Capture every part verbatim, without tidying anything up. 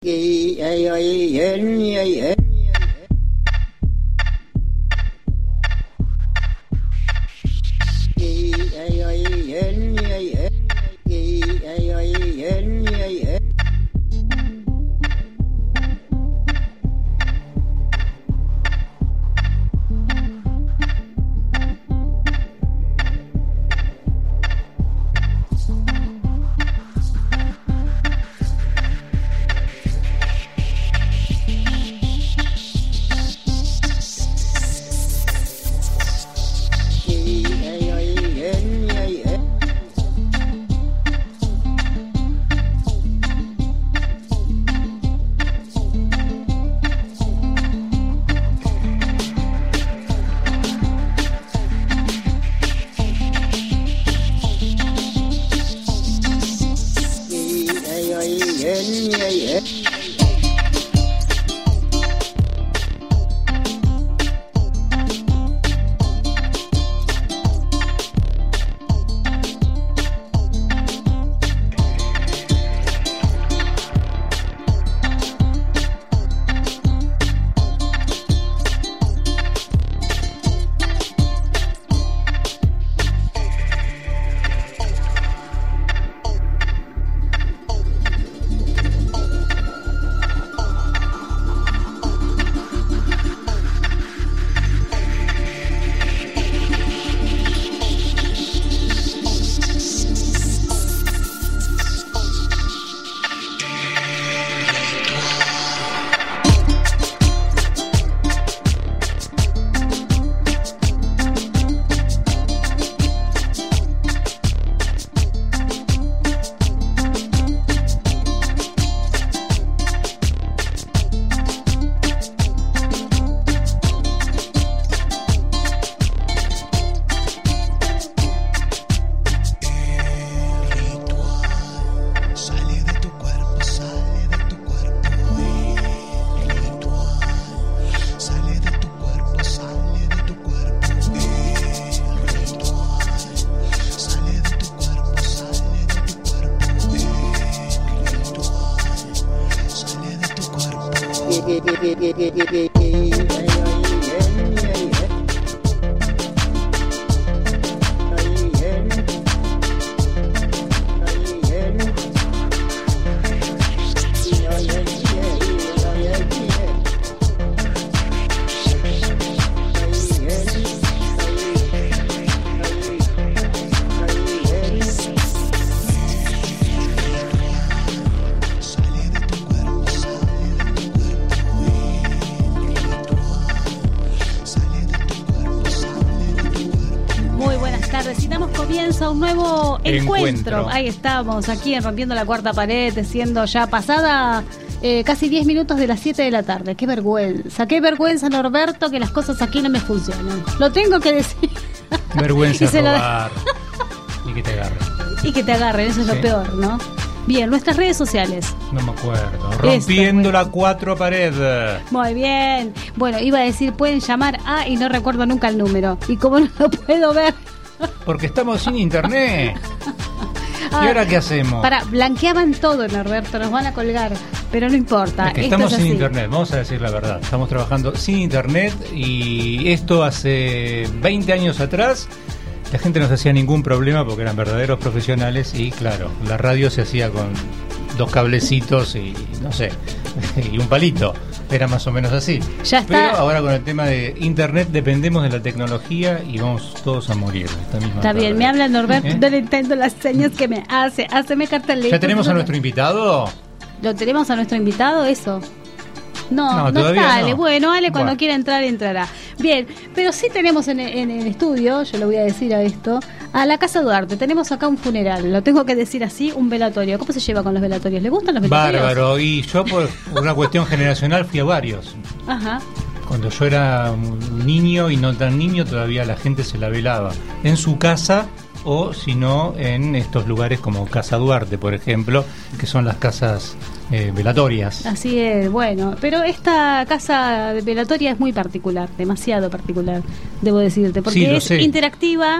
Un nuevo encuentro. encuentro. Ahí estamos, aquí en Rompiendo la Cuarta Pared, siendo ya pasada eh, casi diez minutos de las siete de la tarde. Qué vergüenza, qué vergüenza, Norberto, que las cosas aquí no me funcionan. Lo tengo que decir. Vergüenza y robar la... y que te agarren. Y que te agarren, eso es sí. Lo peor, ¿no? Bien, nuestras redes sociales. No me acuerdo. Rompiendo Esto, la Cuatro Pared. Muy bien. Bueno, iba a decir, pueden llamar a y no recuerdo nunca el número. Y como no lo puedo ver... Porque estamos sin internet. ¿Y ahora qué hacemos? Para, blanqueaban todo, Norberto, nos van a colgar, pero no importa. Es que estamos es sin internet, vamos a decir la verdad. Estamos trabajando sin internet y esto hace veinte años atrás la gente no se hacía ningún problema porque eran verdaderos profesionales y claro, la radio se hacía con dos cablecitos y no sé, y un palito. Era más o menos así. Ya está. Pero ahora con el tema de internet dependemos de la tecnología y vamos todos a morir. Esta misma está tarde. Bien, me habla Norberto, ¿Eh? no le entiendo las señas que me hace. Haceme cartelito. ¿Ya tenemos a nuestro invitado? ¿Lo tenemos a nuestro invitado, eso? No, no, no todavía está Ale. No. Bueno, Ale cuando bueno. quiera entrar, entrará. Bien, pero sí tenemos en, en el estudio, yo le voy a decir a esto, a la Casa Duarte. Tenemos acá un funeral, lo tengo que decir así, un velatorio. ¿Cómo se lleva con los velatorios? ¿Le gustan los velatorios? Bárbaro, y yo por una cuestión generacional fui a varios. Ajá. Cuando yo era un niño y no tan niño, todavía la gente se la velaba en su casa o si no en estos lugares como Casa Duarte, por ejemplo, que son las casas eh, velatorias. Así es, bueno, pero esta casa de velatoria es muy particular, demasiado particular, debo decirte, porque sí, es sé. interactiva,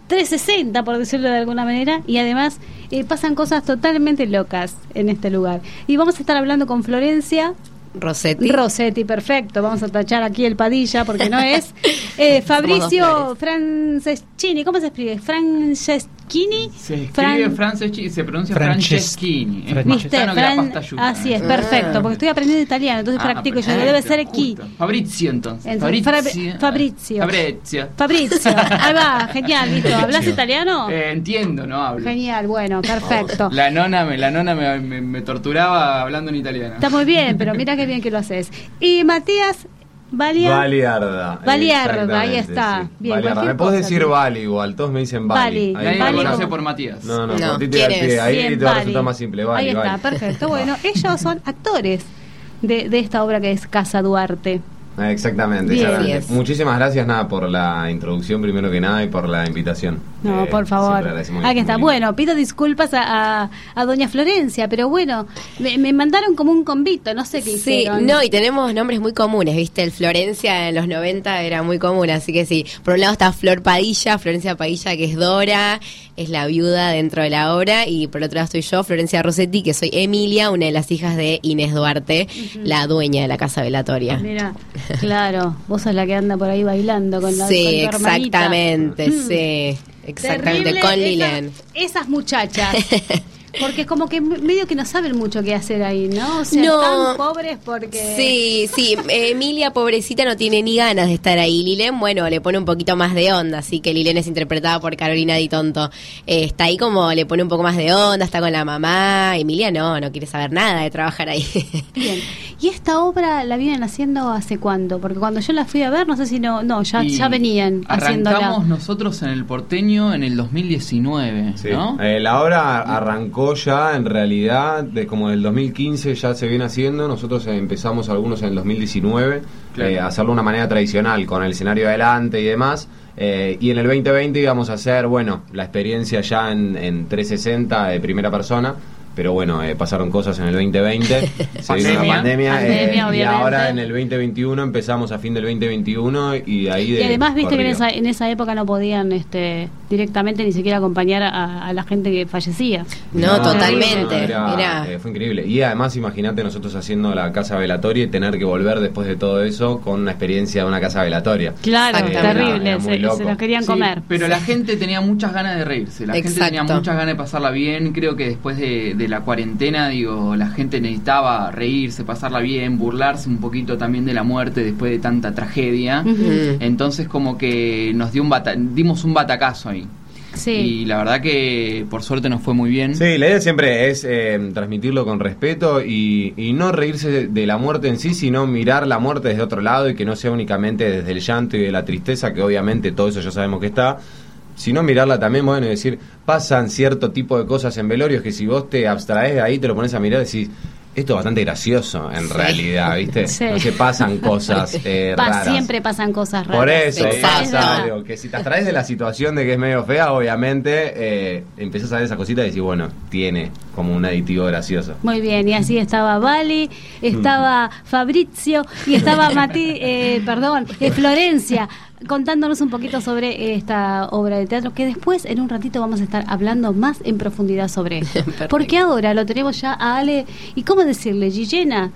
trescientos sesenta, por decirlo de alguna manera, y además eh, pasan cosas totalmente locas en este lugar. Y vamos a estar hablando con Florencia Rossetti. Rossetti, perfecto. Vamos a tachar aquí el Padilla porque no es. Eh, Fabricio Franceschini, ¿cómo se escribe? Franceschini. Se escribe Fran... Franceschini, se pronuncia Frances... Franceschini. Es ¿Viste? más sano que la Fran... pasta yuca. Así es, ¿eh? perfecto, porque estoy aprendiendo italiano, entonces Ah, practico yo. perfecto, Debe ser aquí. justo. Fabrizio, entonces. Entonces, Fabrizio. Fra- Fabrizio. Fabrizio. Fabrizio, ahí va, genial, listo. ¿Hablas italiano? Eh, entiendo, no hablo. Genial, bueno, perfecto. La nona, me, la nona me, me, me torturaba hablando en italiano. Está muy bien, pero mira qué bien que lo haces. Y Matías Valia... Baliarda. Baliarda, ahí está. Sí. Bien, Baliarda. cualquier Me puedes cosa, decir sí. Bali igual, todos me dicen Bali. Bali. Ahí Nadie Vale, me conoce como- por Matías. No, no, No, por ti te da ¿quién el pie. es? Ahí Bien, te va a Bali. resultar más simple. Bali, Ahí está, Bali. perfecto. Bueno, ellos son actores de, de esta obra que es Casa Duarte. Ah, Exactamente, Bien. exactamente. Así es. Muchísimas gracias, nada, por la introducción primero que nada y por la invitación. No, Eh, por favor. siempre agradecemos Aquí está. muy Bueno, pido disculpas a, a, a doña Florencia, pero bueno, me, me mandaron como un convito, no sé qué Sí, hicieron. no, y tenemos nombres muy comunes, ¿viste? El Florencia en los noventa era muy común, así que sí. Por un lado está Flor Padilla, Florencia Padilla, que es Dora, es la viuda dentro de la obra, y por otro lado estoy yo, Florencia Rossetti, que soy Emilia, una de las hijas de Inés Duarte, la dueña de la casa velatoria. Mira, claro, vos sos la que anda por ahí bailando con la Sí, con tu hermanita. exactamente, Mm. sí, exactamente, Terrible con esas- Lilen. Esas muchachas. Porque es como que medio que no saben mucho qué hacer ahí, ¿no? O sea, No. están pobres porque... Sí, sí, Emilia, pobrecita, no tiene ni ganas de estar ahí. Lilen, bueno, le pone un poquito más de onda, así que Lilen es interpretada por Carolina Di Tonto. Eh, está ahí como le pone un poco más de onda, está con la mamá. Emilia no, no quiere saber nada de trabajar ahí. Bien. ¿Y esta obra la vienen haciendo hace cuándo? Porque cuando yo la fui a ver, no sé si no... No, ya, Y ya venían haciéndola. Arrancamos nosotros en el Porteño en el dos mil diecinueve, Sí. ¿no? Eh, la obra arrancó ya en realidad de como del dos mil quince ya se viene haciendo. Nosotros eh, empezamos algunos en el dos mil diecinueve Claro. eh, a hacerlo de una manera tradicional con el escenario adelante y demás. Eh, y en el veinte veinte íbamos a hacer, bueno, la experiencia ya en, en trescientos sesenta de primera persona. Pero bueno, eh, pasaron cosas en el veinte veinte, se vino la Pandemia. pandemia, Pandemia, eh, y obviamente. ahora en el veinte veintiuno empezamos a fin del veinte veintiuno y de ahí de Y además, viste que en corrido. esa, en esa época no podían este, directamente ni siquiera acompañar a, a la gente que fallecía. No, totalmente. era- Mirá. eh, fue increíble. Y además, imagínate nosotros haciendo la casa velatoria y tener que volver después de todo eso con una experiencia de una casa velatoria. Claro, Exactamente. terrible, Era muy se, loco. se los querían Sí, comer. pero la gente tenía muchas ganas de reírse, la gente tenía Exacto. muchas ganas de pasarla bien. Creo que después de, de la cuarentena, digo, la gente necesitaba reírse, pasarla bien, burlarse un poquito también de la muerte después de tanta tragedia. Ujú. Mm. Entonces como que nos dio un bata- dimos un batacazo ahí. Sí. Y la verdad que por suerte nos fue muy bien. Sí, la idea siempre es eh, transmitirlo con respeto y, y no reírse de, de la muerte en sí, sino mirar la muerte desde otro lado y que no sea únicamente desde el llanto y de la tristeza, que obviamente todo eso ya sabemos que está, sino mirarla también, bueno, y decir, pasan cierto tipo de cosas en velorios que si vos te abstraes de ahí, te lo pones a mirar y decís, esto es bastante gracioso en Sí. realidad, ¿viste? Sí. No se pasan cosas eh, Pa- raras. siempre pasan cosas raras. Por eso, Exacto. pasa, Es verdad. digo, que si te atraes de la situación de que es medio fea, obviamente eh, empezás a ver esa cosita y decís, bueno, tiene como un aditivo gracioso. Muy bien, y así estaba Vali, estaba Fabrizio y estaba Mati, eh, perdón, eh, Florencia, contándonos un poquito sobre esta obra de teatro que después en un ratito vamos a estar hablando más en profundidad sobre esto. Porque ahora lo tenemos ya a Ale, y cómo decirle, Gillena.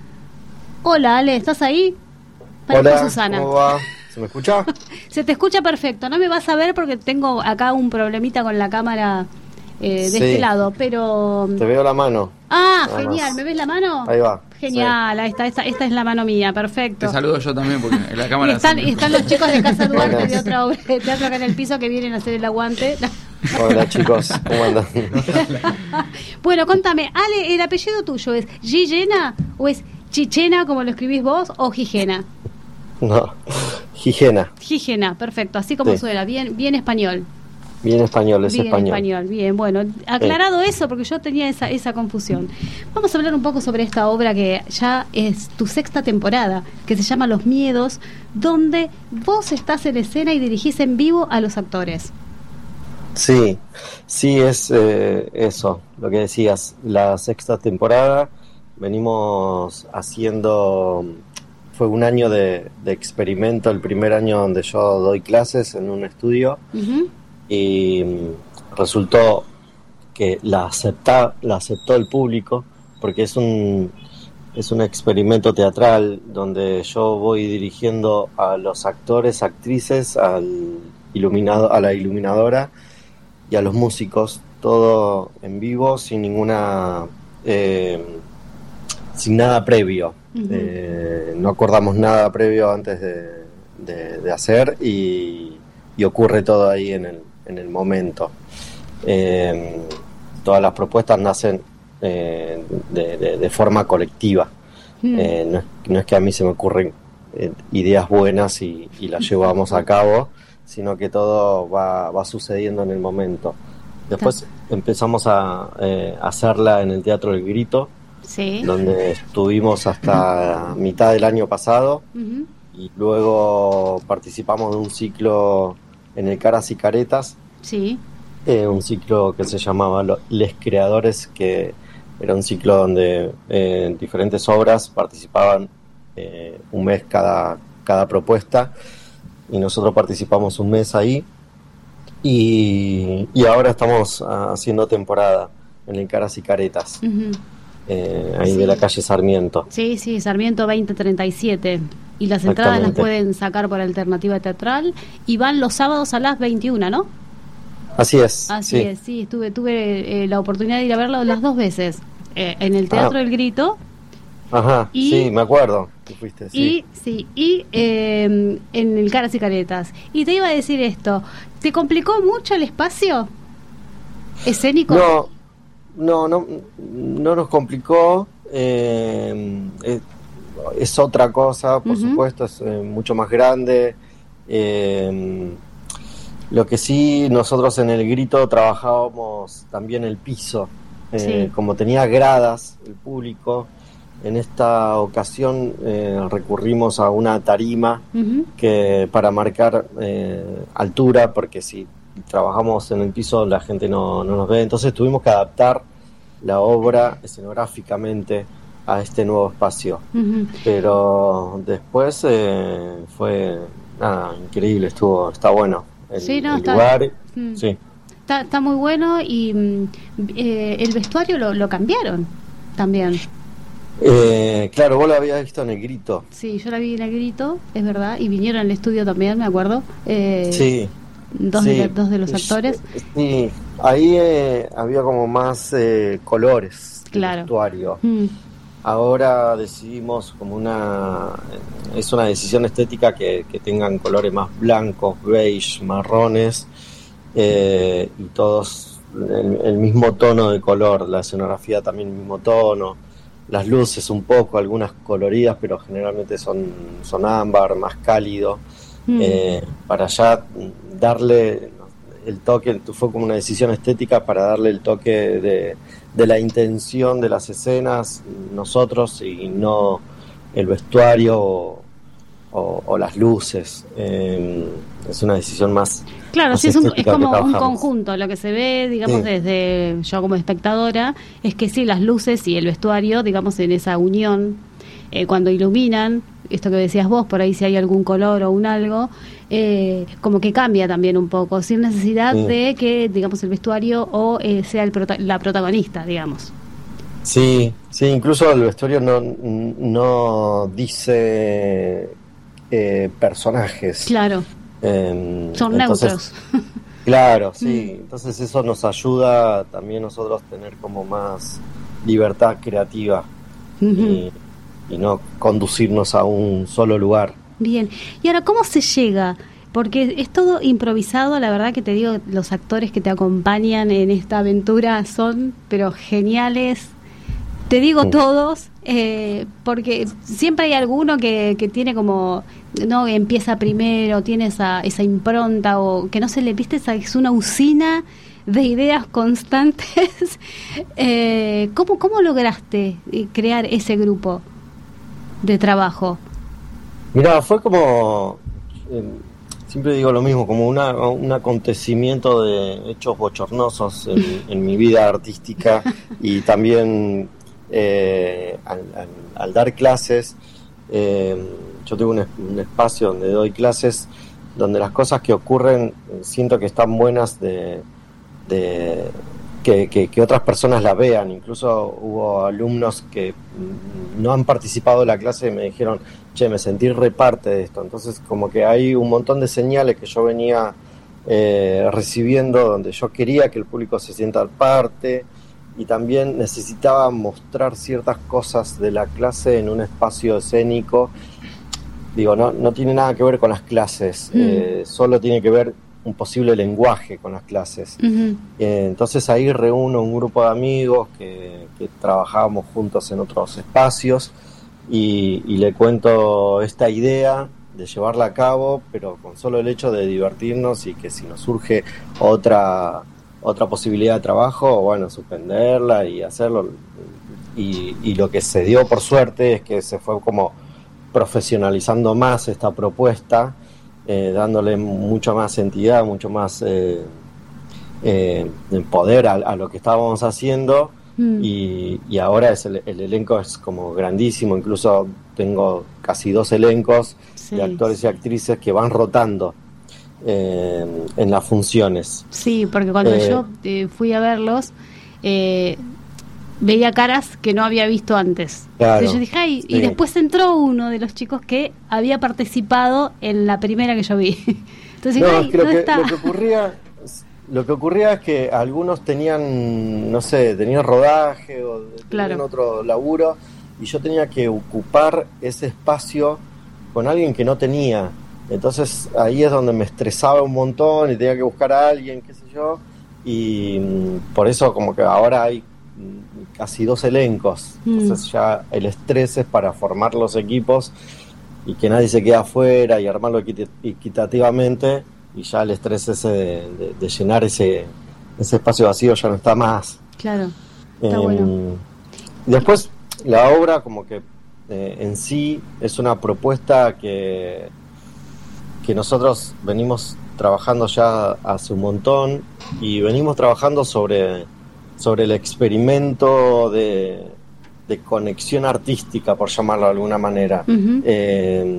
Hola Ale, ¿estás ahí? Parezco Hola, Susana. ¿cómo va? ¿Se me escucha? Se te escucha perfecto, no me vas a ver porque tengo acá un problemita con la cámara eh, de Sí. este lado, pero... Te veo la mano. Ah, Nada genial, más. ¿me ves la mano? Ahí va. Genial, ahí está, esta, esta es la mano mía, perfecto. Te saludo yo también porque en la Y cámara... están, se- y están los chicos de Casa Duarte Buenas. de otra obra de teatro acá en el piso que vienen a hacer el aguante. Hola chicos, ¿cómo andan? Bueno, contame, Ale, ¿el apellido tuyo es Gillena o es Chichena como lo escribís vos o Gigena? No, Gigena, Gigena, perfecto, así como Sí. suena, bien, bien español. bien español, es Bien español. bien, bueno, aclarado eso porque yo tenía esa, esa confusión. Vamos a hablar un poco sobre esta obra que ya es tu sexta temporada, que se llama Los Miedos, donde vos estás en escena y dirigís en vivo a los actores. Sí, sí, es eh, eso, lo que decías, la sexta temporada, venimos haciendo, fue un año de, de experimento, el primer año donde yo doy clases en un estudio, Ujú. y mm, resultó que la acepta, la aceptó el público, porque es un es un experimento teatral donde yo voy dirigiendo a los actores, actrices, al iluminado, a la iluminadora y a los músicos, todo en vivo, sin ninguna eh, sin nada previo. Uh-huh. Eh, no acordamos nada previo antes de, de, de hacer y, y ocurre todo ahí en el, en el momento. Eh, todas las propuestas nacen eh, de, de, de forma colectiva. Uh-huh. Eh, no, es, no es que a mí se me ocurren eh, ideas buenas y, y las llevamos a cabo, sino que todo va, va sucediendo en el momento. Después empezamos a eh, hacerla en el Teatro del Grito, sí, donde estuvimos hasta mitad del año pasado. Uh-huh. Y luego participamos de un ciclo en el Caras y Caretas, sí, eh, un ciclo que se llamaba Les Creadores, que era un ciclo donde eh, diferentes obras participaban eh, un mes cada, cada propuesta, y nosotros participamos un mes ahí. Y, y ahora estamos haciendo temporada en el Caras y Caretas, uh-huh. eh, ahí sí, de la calle Sarmiento. Sí, sí, Sarmiento veinte treinta y siete. Y las entradas las pueden sacar por Alternativa Teatral. Y van los sábados a las veintiuna, ¿no? Así es. Así sí. es, sí. Estuve, tuve eh, la oportunidad de ir a verlo las dos veces. Eh, en el Teatro ah. del Grito. Ajá, y, sí, me acuerdo que fuiste, sí. Y, sí, y eh, en el Caras y Caretas. Y te iba a decir esto, ¿te complicó mucho el espacio escénico? No, no, no, no nos complicó. Eh, es, es otra cosa, por uh-huh. supuesto, es eh, mucho más grande. Eh, lo que sí, nosotros en el Grito trabajábamos también el piso. Eh, sí. Como tenía gradas el público, en esta ocasión eh, recurrimos a una tarima uh-huh. que para marcar eh, altura, porque si trabajamos en el piso la gente no, no nos ve, entonces tuvimos que adaptar la obra escenográficamente a este nuevo espacio. Uh-huh. Pero después eh, fue nada, increíble, estuvo, está bueno el, sí, no, el está, lugar. Mm, sí. está, está muy bueno y eh, el vestuario lo, lo cambiaron también. Eh, claro, vos lo habías visto en el Grito. Sí, yo la vi en el Grito, es verdad, y vinieron al estudio también, me acuerdo. Eh, sí. Dos, sí. De, dos de los actores. Sí, ahí eh, había como más eh, colores, claro, del vestuario. Mm. Ahora decidimos como una... Es una decisión estética que, que tengan colores más blancos, beige, marrones, eh, y todos el, el mismo tono de color, la escenografía también el mismo tono. Las luces un poco, algunas coloridas, pero generalmente son, son ámbar, más cálido, mm. eh, para ya darle el toque, fue como una decisión estética para darle el toque de, de la intención de las escenas, nosotros, y no el vestuario o, o, o las luces. Eh, es una decisión más... Claro, más sí, es, un, es como un conjunto. Lo que se ve, digamos, sí, desde yo como espectadora, es que sí, las luces y el vestuario, digamos, en esa unión, eh, cuando iluminan, esto que decías vos, por ahí si hay algún color o un algo, eh, como que cambia también un poco, sin necesidad sí. de que, digamos, el vestuario o eh, sea el prota- la protagonista, digamos. Sí, sí, incluso el vestuario no, no dice eh, personajes. Claro. Eh, Son entonces, neutros. Claro, sí. Entonces eso nos ayuda también nosotros tener como más libertad creativa, uh-huh, y, y no conducirnos a un solo lugar. Bien. Y ahora, ¿cómo se llega? Porque es todo improvisado, la verdad que te digo, los actores que te acompañan en esta aventura son, pero geniales. Te digo todos, eh, porque siempre hay alguno que, que tiene como, no, empieza primero, tiene esa, esa impronta, o que no se le viste, esa, es una usina de ideas constantes. eh, ¿cómo, ¿Cómo lograste crear ese grupo de trabajo? Mirá, fue como, eh, siempre digo lo mismo, como una, un acontecimiento de hechos bochornosos en, en mi vida artística, y también... Eh, al, al, al dar clases, eh, yo tengo un, un espacio donde doy clases donde las cosas que ocurren eh, siento que están buenas de, de que, que, que otras personas la vean. Incluso hubo alumnos que no han participado de la clase y me dijeron, che, me sentí re parte de esto. Entonces como que hay un montón de señales que yo venía eh, recibiendo donde yo quería que el público se sienta parte, y también necesitaba mostrar ciertas cosas de la clase en un espacio escénico. Digo, no, no tiene nada que ver con las clases, mm. eh, solo tiene que ver un posible lenguaje con las clases. Uh-huh. Eh, entonces ahí reúno un grupo de amigos que, que trabajábamos juntos en otros espacios y, y le cuento esta idea de llevarla a cabo, pero con solo el hecho de divertirnos, y que si nos surge otra otra posibilidad de trabajo, bueno, suspenderla y hacerlo. Y, y lo que se dio por suerte es que se fue como profesionalizando más esta propuesta, eh, dándole mucha más entidad, mucho más eh, eh, poder a, a lo que estábamos haciendo, mm. y, y ahora es el, el elenco es como grandísimo. Incluso tengo casi dos elencos sí. de actores y actrices que van rotando eh, en las funciones. Sí, porque cuando eh, yo eh, fui a verlos, eh, veía caras que no había visto antes. Claro, Entonces yo dije, ay, sí. Y después entró uno de los chicos que había participado en la primera que yo vi. Entonces no, dije, ay, es que lo, ¿dónde que, está? lo que ocurría, lo que ocurría es que algunos tenían, no sé, tenían rodaje o tenían claro. otro laburo, y yo tenía que ocupar ese espacio con alguien que no tenía. Entonces ahí es donde me estresaba un montón y tenía que buscar a alguien, qué sé yo, y por eso como que ahora hay casi dos elencos. Mm. Entonces ya el estrés es para formar los equipos y que nadie se quede afuera y armarlo equit- equitativamente, y ya el estrés ese de, de, de llenar ese ese espacio vacío ya no está más. Claro, está eh, bueno. Después la obra como que eh, en sí es una propuesta que que nosotros venimos trabajando ya hace un montón, y venimos trabajando sobre sobre el experimento de, de conexión artística, por llamarlo de alguna manera. Uh-huh. Eh,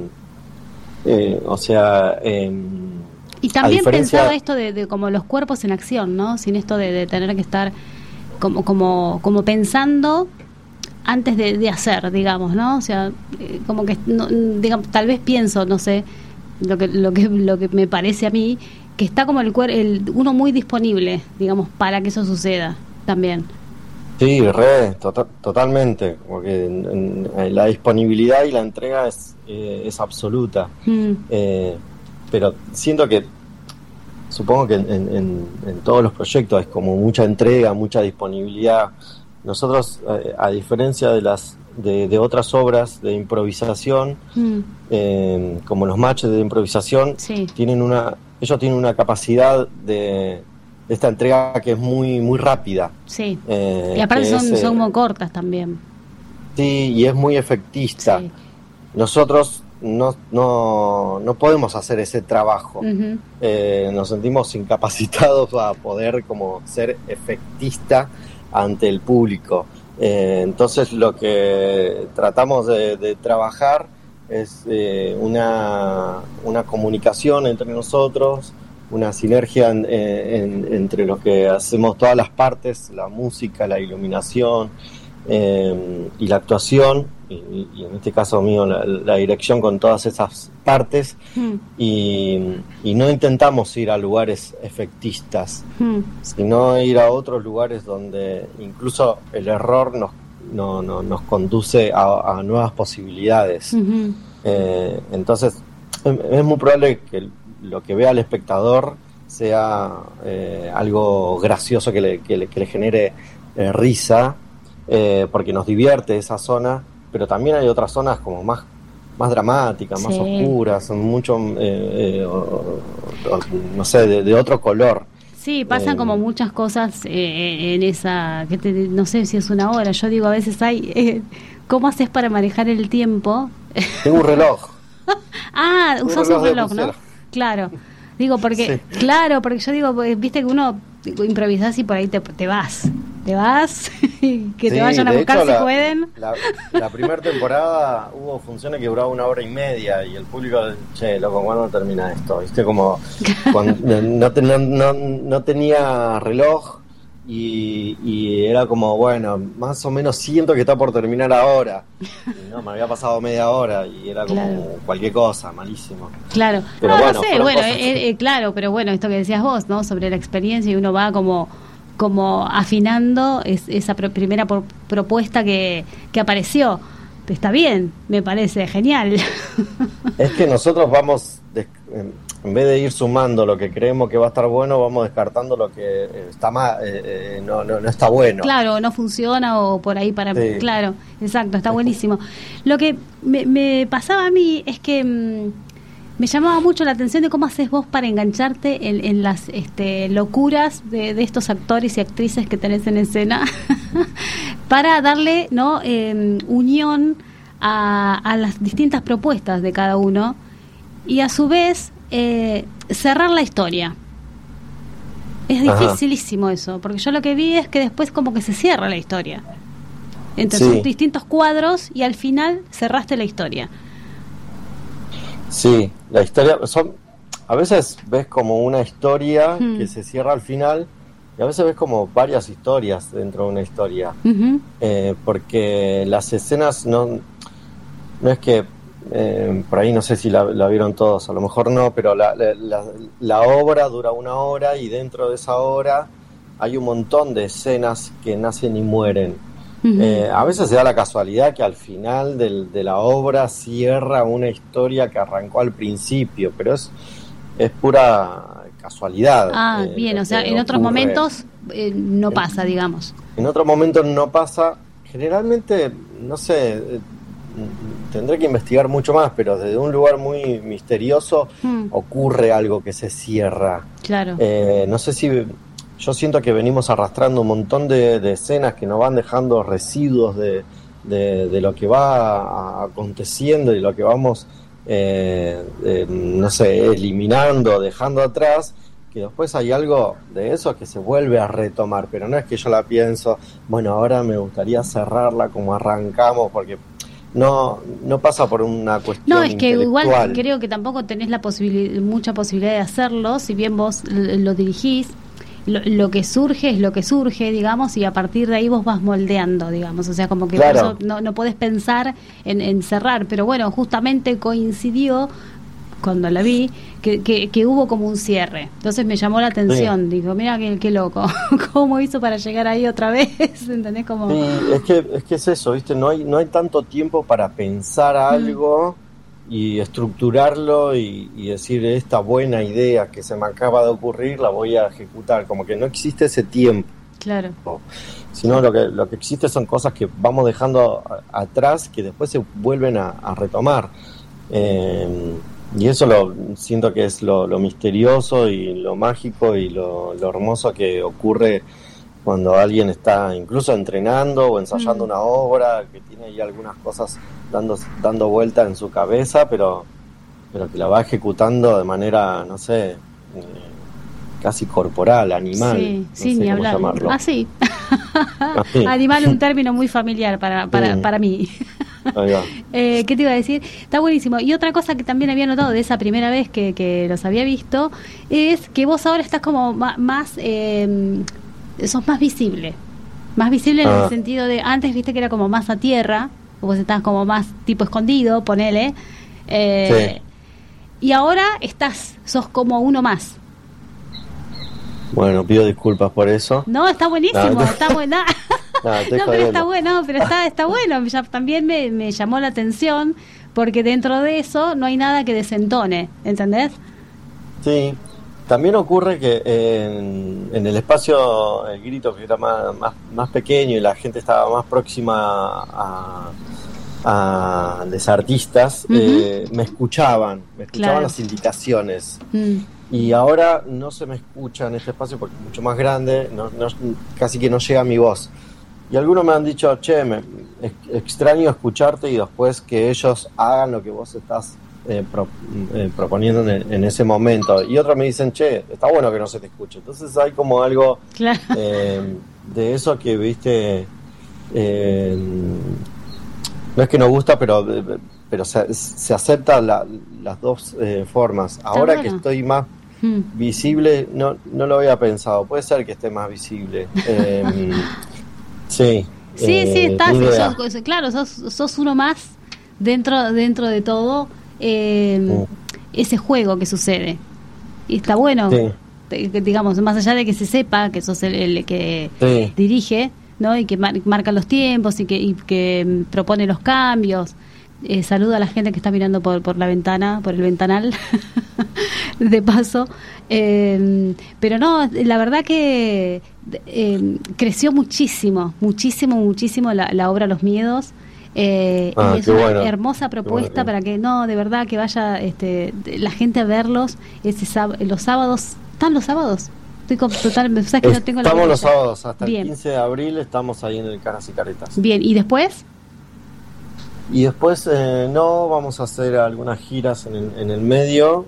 eh, o sea... Eh, y también diferencia... pensaba esto de, de como los cuerpos en acción, ¿no? Sin esto de, de tener que estar como como como pensando antes de, de hacer, digamos, ¿no? O sea, eh, como que, no, digamos, tal vez pienso, no sé, lo que lo que lo que me parece a mí, que está como el, cuer- el uno muy disponible, digamos, para que eso suceda también. Sí, re, to- totalmente, porque en, en, la disponibilidad y la entrega es, eh, es absoluta. Mm. Eh, pero siento que, supongo que en, en, en todos los proyectos es como mucha entrega, mucha disponibilidad. Nosotros, eh, a diferencia de las de, de otras obras de improvisación, mm. eh, como los matches de improvisación, sí. tienen una ellos tienen una capacidad de esta entrega que es muy muy rápida. Sí. Eh, y aparte son, es, son muy cortas también. Sí, y es muy efectista. Sí. Nosotros no, no, no podemos hacer ese trabajo. Uh-huh. Eh, nos sentimos incapacitados a poder como ser efectista ante el público. Eh, entonces lo que tratamos de, de trabajar es eh, una, una comunicación entre nosotros, una sinergia en, en, entre lo que hacemos todas las partes, la música, la iluminación eh, y la actuación, y, y en este caso mío la, la dirección, con todas esas partes, mm. y, y no intentamos ir a lugares efectistas, mm. sino ir a otros lugares donde incluso el error nos, no, no, nos conduce a, a nuevas posibilidades. Mm-hmm. Eh, entonces es, es muy probable que lo que vea al espectador sea eh, algo gracioso que le, que le, que le genere eh, risa, eh, porque nos divierte esa zona, pero también hay otras zonas como más más dramáticas, sí. más oscuras, son mucho, eh, eh, o, o, no sé, de, de otro color. Sí, pasan eh, como muchas cosas eh, en esa, que te, no sé si es una hora, yo digo a veces, hay, eh, ¿cómo haces para manejar el tiempo? Tengo un reloj. Ah, usas un reloj, un reloj ¿no? Claro, digo porque, sí. claro, porque yo digo, viste que uno improvisás y por ahí te, te vas, ¿Te vas? Que Sí, te vayan a de buscar hecho, si la, pueden. La, la primera temporada hubo funciones que duraban una hora y media y el público, che, loco, ¿cuándo termina esto? ¿Viste? Como cuando no, no, no, no tenía reloj y, y era como, bueno, más o menos siento que está por terminar ahora. Y no, me había pasado media hora y era como Claro. cualquier cosa, malísimo. Claro, Pero no, bueno, no sé, fueron bueno, cosas- eh, eh, claro, pero bueno, esto que decías vos, ¿no? Sobre la experiencia y uno va como como afinando es, esa pro- primera por- propuesta que, que apareció. Está bien, me parece genial. Es que nosotros vamos, des- en en vez de ir sumando lo que creemos que va a estar bueno, vamos descartando lo que eh, está mal, eh, eh, no, no, no está bueno. Claro, no funciona o por ahí para... Sí. Claro, exacto, está buenísimo. Lo que me, me pasaba a mí es que mm, me llamaba mucho la atención de cómo haces vos para engancharte en, en las este, locuras de, de estos actores y actrices que tenés en escena para darle no eh, unión a, a las distintas propuestas de cada uno y a su vez eh, cerrar la historia. Es Ajá. dificilísimo eso, porque yo lo que vi es que después como que se cierra la historia. Entre Sí. sus distintos cuadros y al final cerraste la historia. Sí, la historia, son, a veces ves como una historia Hmm. que se cierra al final y a veces ves como varias historias dentro de una historia. Ujú. Eh, porque las escenas no, no es que eh, por ahí no sé si la, la vieron todos, a lo mejor no, pero la, la, la, la obra dura una hora y dentro de esa hora hay un montón de escenas que nacen y mueren. Ujú. Eh, a veces se da la casualidad que al final del, de la obra cierra una historia que arrancó al principio, pero es, es pura casualidad. Ah, eh, bien, lo o sea, que en otros ocurre. momentos eh, no pasa, digamos. En otros momentos no pasa. Generalmente, no sé, eh, tendré que investigar mucho más, pero desde un lugar muy misterioso Hmm, ocurre algo que se cierra. claro. Eh, no sé si... Yo siento que venimos arrastrando un montón de, de escenas que nos van dejando residuos de, de, de lo que va a- aconteciendo y lo que vamos, eh, eh, no sé, eliminando, dejando atrás, que después hay algo de eso que se vuelve a retomar, pero no es que yo la pienso, bueno, ahora me gustaría cerrarla como arrancamos, porque no, no pasa por una cuestión No, es que igual intelectual. creo que tampoco tenés la posibilidad, mucha posibilidad de hacerlo, si bien vos l- lo dirigís, lo, lo que surge es lo que surge, digamos, y a partir de ahí vos vas moldeando, digamos, o sea, como que Claro. vos no, no podés pensar en, en cerrar, pero bueno, justamente coincidió cuando la vi, que, que, que hubo como un cierre. Entonces me llamó la atención, digo, mira qué, qué loco, cómo hizo para llegar ahí otra vez, ¿entendés? Como... Sí, es que, es que es eso, ¿viste? No hay, no hay tanto tiempo para pensar algo y estructurarlo y, y decir, esta buena idea que se me acaba de ocurrir la voy a ejecutar. Como que no existe ese tiempo, Claro. sino lo que, lo que existe son cosas que vamos dejando a- atrás que después se vuelven a, a retomar. Eh, y eso lo siento que es lo, lo misterioso y lo mágico y lo, lo hermoso que ocurre cuando alguien está incluso entrenando o ensayando Mm. una obra, que tiene ahí algunas cosas dando, dando vuelta en su cabeza, pero, pero que la va ejecutando de manera, no sé, eh, casi corporal, animal. Sí, no sí, sé ni cómo hablar. llamarlo. Ah, sí. Así. Animal es un término muy familiar para, para, Sí. para mí. Ahí va. Eh, ¿Qué te iba a decir? Está buenísimo. Y otra cosa que también había notado de esa primera vez que, que los había visto es que vos ahora estás como ma- más, eh, sos más visible. Más visible en Ah. el sentido de, antes viste que era como más a tierra, vos estabas como más tipo escondido, ponele. Eh, Y ahora estás, sos como uno más. Bueno, pido disculpas por eso. No, está buenísimo, No, no. está buena. No, estoy No, pero jodiendo. está bueno, pero está, está bueno. Ya también me, me llamó la atención porque dentro de eso no hay nada que desentone, ¿entendés? Sí, también ocurre que en, en el espacio, el grito que era más, más, más pequeño y la gente estaba más próxima a, a los artistas, Ujú. eh, me escuchaban, me escuchaban Claro. las indicaciones. Mm, Y ahora no se me escucha en este espacio porque es mucho más grande, no, no- casi que no llega mi voz. Y algunos me han dicho, che, me, ex- extraño escucharte y después que ellos hagan lo que vos estás eh, pro, eh, proponiendo en, en ese momento. Y otros me dicen, che, está bueno que no se te escuche. Entonces hay como algo claro. eh, de eso que, viste, eh, no es que nos gusta, pero, pero se, se acepta la, las dos eh, formas. Ahora bueno. que estoy más hmm. visible, no, no lo había pensado. Puede ser que esté más visible. Eh, sí. Sí, eh, sí, estás, sos, claro, sos, sos uno más dentro dentro de todo eh, mm. ese juego que sucede. Y está bueno, sí. te, digamos, más allá de que se sepa que sos el, el que sí. dirige, ¿no? Y que mar, marca los tiempos y que, y que propone los cambios. Eh, saludo a la gente que está mirando por, por la ventana, por el ventanal, de paso. Eh, pero no, la verdad que eh, creció muchísimo, muchísimo, muchísimo la, la obra Los Miedos. Eh, ah, y es una bueno. hermosa propuesta bueno. para que, no, de verdad, que vaya este, la gente a verlos ese sáb- los sábados. ¿Están los sábados? Estoy con total, ¿sabes que no tengo la Estamos los sábados, hasta Bien. el quince de abril estamos ahí en el Caras y Caretas. Bien, ¿y después? Y después, eh, no, vamos a hacer algunas giras en el, en el medio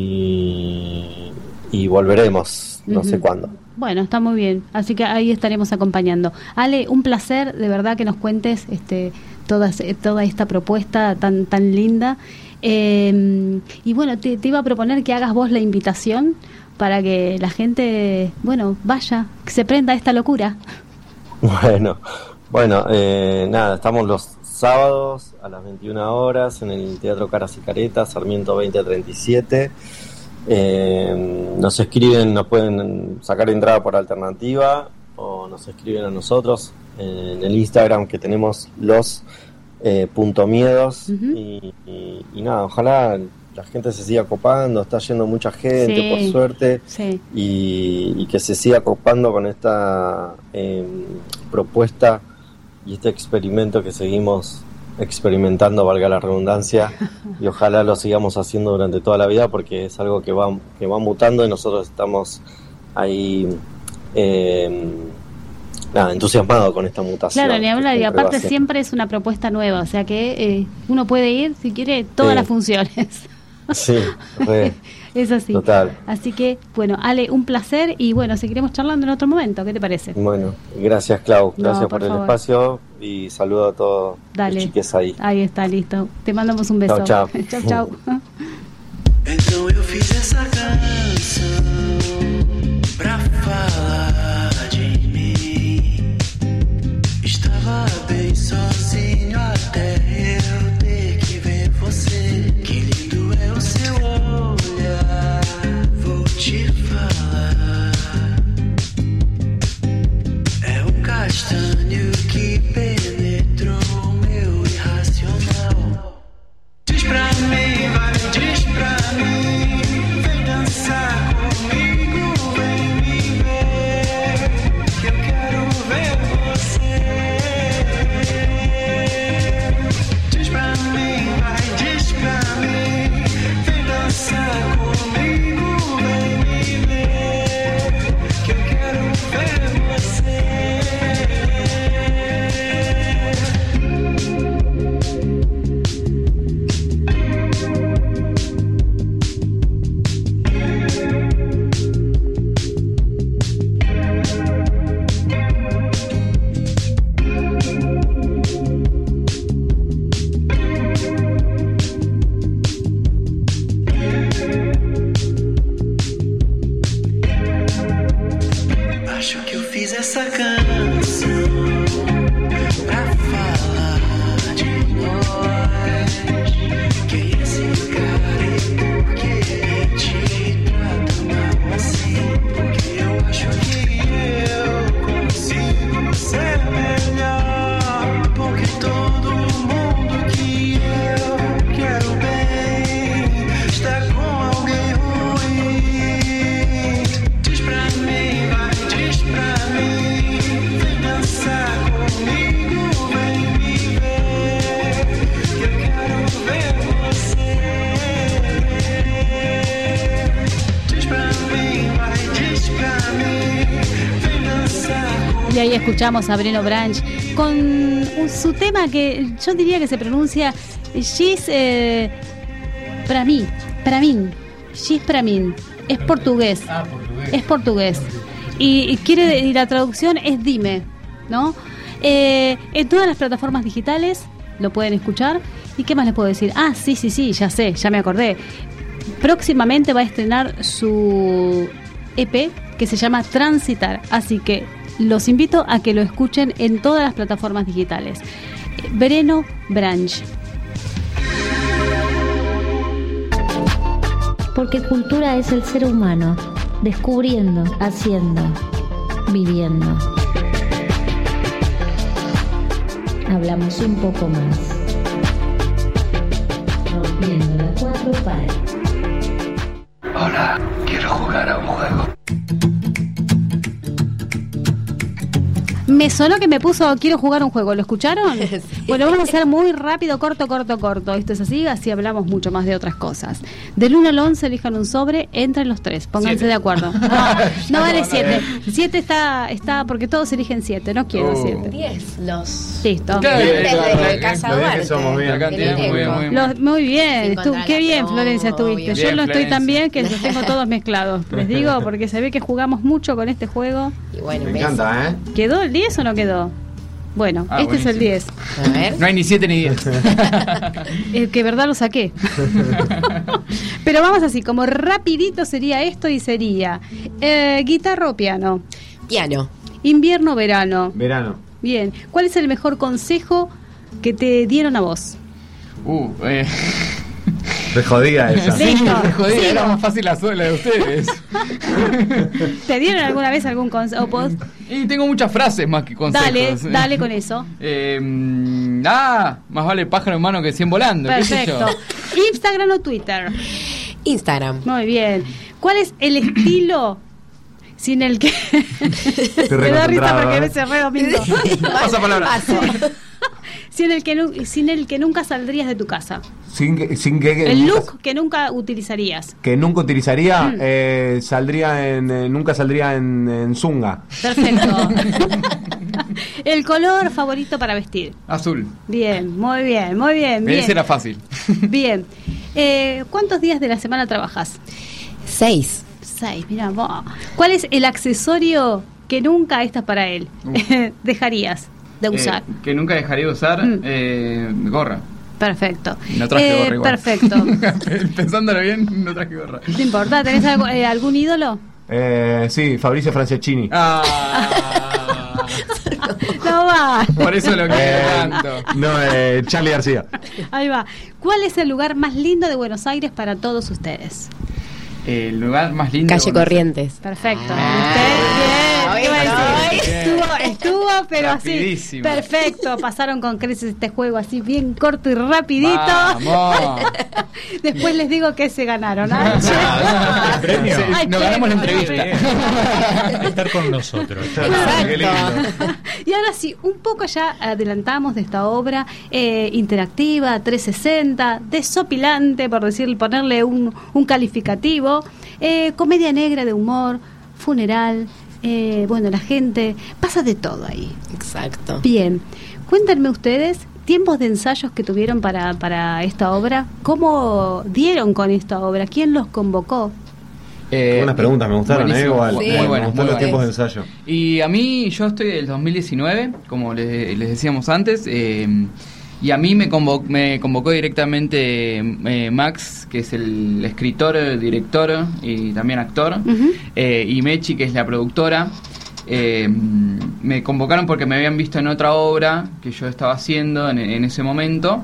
y, y volveremos, no uh-huh. sé cuándo. Bueno, está muy bien, así que ahí estaremos acompañando. Ale, un placer, de verdad, que nos cuentes este toda, toda esta propuesta tan tan linda. Eh, y bueno, te, te iba a proponer que hagas vos la invitación para que la gente, bueno, vaya, que se prenda esta locura. Bueno, bueno, eh, nada, estamos los sábados a las veintiuna horas en el Teatro Caras y Caretas, Sarmiento veinte treinta y siete. Eh, nos escriben, nos pueden sacar entrada por alternativa o nos escriben a nosotros en el Instagram que tenemos los eh, punto miedos uh-huh. y, y, y nada, ojalá la gente se siga copando, está yendo mucha gente sí, por suerte sí. y, y que se siga copando con esta eh, propuesta y este experimento que seguimos experimentando, valga la redundancia, y ojalá lo sigamos haciendo durante toda la vida porque es algo que va que va mutando y nosotros estamos ahí eh, nada, entusiasmados con esta mutación. Claro, ni hablar, y aparte siempre es una propuesta nueva, o sea que eh, uno puede ir, si quiere, todas sí. las funciones. Sí, re, es así. Total. Así que, bueno, Ale, un placer y bueno, seguiremos charlando en otro momento, ¿qué te parece? Bueno, gracias Clau, gracias no, por, por el favor. espacio y saludo a todos Dale. los chiques ahí. Ahí está, listo. Te mandamos un beso. Chau, chau. Chau, chau. Então eu fiz essa canção pra falar de mim. Estava bem sozinho até eu ter que ver você. Que lindo é o seu olhar, vou te falar. É um castanho que penetrou meu irracional. Diz pra mim, vai, diz pra mim, vem dançar comigo, vem me ver, que eu quero ver você. Diz pra mim, vai, diz pra mim, vem dançar comigo, vem me ver, que eu quero ver você. Acho que eu fiz essa canção pra falar de nós. Quem é esse cara e por que ele te trata mal assim? Porque eu acho que eu consigo ser melhor. Porque todo mundo que eu quero bem está com alguém ruim. Diz pra mim, vai, diz pra mim, vem dançar comigo, vem me ver, que eu quero ver você. Diz pra mim, vai, diz pra mim, vem dançar comigo. Y ahí escuchamos a Breno Branch con un- su tema que yo diría que se pronuncia She's eh, Pramin, Pramin, Gis Pramin, es portugués, Ah, portugués. es portugués. Y, y quiere y la traducción es dime, ¿no? Eh, en todas las plataformas digitales lo pueden escuchar. ¿Y qué más les puedo decir? Ah, sí, sí, sí, ya sé, ya me acordé. Próximamente va a estrenar su E P que se llama Transitar, así que los invito a que lo escuchen en todas las plataformas digitales. Vereno Branch. Porque cultura es el ser humano, descubriendo, haciendo, viviendo. Hablamos un poco más. Rompiendo las cuatro paredes. Hola, quiero jugar a un juego. Me sonó que me puso quiero jugar un juego, ¿lo escucharon? Sí. Bueno, vamos a hacer muy rápido, corto, corto, corto. Esto es así, así hablamos mucho más de otras cosas. Del uno al once elijan un sobre, entren los tres, pónganse Siete. de acuerdo. No, no vale siete. siete está, está porque todos eligen siete, no quiero Oh. siete. diez, los... Listo. Claro, Desde claro, Casa lo bien que Duarte. somos, bien. Acá El tenemos, muy bien, elenco. muy bien. Los- muy bien, Sin estu- contra qué la bien novia. Florencia estuviste. Yo Bien, no estoy Florencia. tan bien que los tengo todos mezclados. Les digo porque se ve que jugamos mucho con este juego. Y bueno, Me ¿ves? encanta, ¿eh? ¿Quedó el diez o no quedó? Bueno, Ah, este es el diez. buenísimo. A ver. No hay ni siete ni diez. El que verdad lo saqué. Pero vamos así, como rapidito sería esto y sería eh, guitarra o piano, Piano. invierno o verano. Verano. Bien, ¿cuál es el mejor consejo que te dieron a vos? Uh, eh. Re jodida esa. Sí. Listo, Joder, sigo. era más fácil la, la de ustedes. ¿Te dieron alguna vez algún consejo? Vos? Y tengo muchas frases más que consejos. Dale, dale con eso. Eh, mm, ah, más vale pájaro en mano que cien volando. qué sé yo. Perfecto. ¿Instagram o Twitter? Instagram. Muy bien. ¿Cuál es el estilo sin el que... Estoy Me da risa reconcentrado, porque ¿eh? me cerré domingo. Pasa palabra. Paso. sin, el que, nu- sin el que nunca saldrías de tu casa. Sin que, sin que, que El nunca- look que nunca utilizarías. que nunca utilizaría, Mm. eh, saldría en, eh, nunca saldría en, en zunga. Perfecto. El color favorito para vestir. Azul. Bien, muy bien, muy bien. Bien. Ese era fácil. Bien. Eh, ¿Cuántos días de la semana trabajas? Seis. Seis, mira vos. ¿Cuál es el accesorio que nunca, esta es para él, Uh. dejarías de usar? Eh, que nunca dejaría de usar Mm. eh, gorra. Perfecto. No traje Eh, gorra igual. Perfecto. Pensándolo bien, no traje gorra. No importa, ¿tenés algo- eh, algún ídolo? Eh, sí, Fabricio Francescini. Ah, No va. por eso lo quiero Eh, tanto. No, eh, Charlie García. Ahí va. ¿Cuál es el lugar más lindo de Buenos Aires para todos ustedes? El lugar más lindo. Calle bueno, Corrientes. Perfecto. Ah. Usted, bien. ¿Qué iba a decir? Bien. Estuvo, estuvo, pero así. Rapidísimo. Perfecto. Pasaron con creces este juego así bien corto y rapidito. Vamos. Después les digo que se ganaron. Ay, che. Ah, ¿el premio? Sí, Ay, nos che, ganamos la bueno, entrevista. Bien. Estar con nosotros. Qué lindo. Y ahora sí, un poco ya adelantamos de esta obra eh, interactiva, trescientos sesenta, desopilante, por decir, ponerle un, un calificativo, eh, comedia negra de humor, funeral, eh, bueno, la gente, pasa de todo ahí. Exacto. Bien, cuéntenme ustedes, tiempos de ensayos que tuvieron para, para esta obra, ¿cómo dieron con esta obra? ¿Quién los convocó? Eh, Buenas preguntas, me gustaron, ¿eh? buenísimo. Igual. Sí. Muy Me buenas, gustan muy los buenas. tiempos de ensayo. Y a mí, yo estoy del dos mil diecinueve, como les, les decíamos antes, eh, y a mí me convocó, me convocó directamente eh, Max, que es el escritor, el director y también actor, Ujú. eh, y Mechi, que es la productora. Eh, me convocaron porque me habían visto en otra obra que yo estaba haciendo en, en ese momento.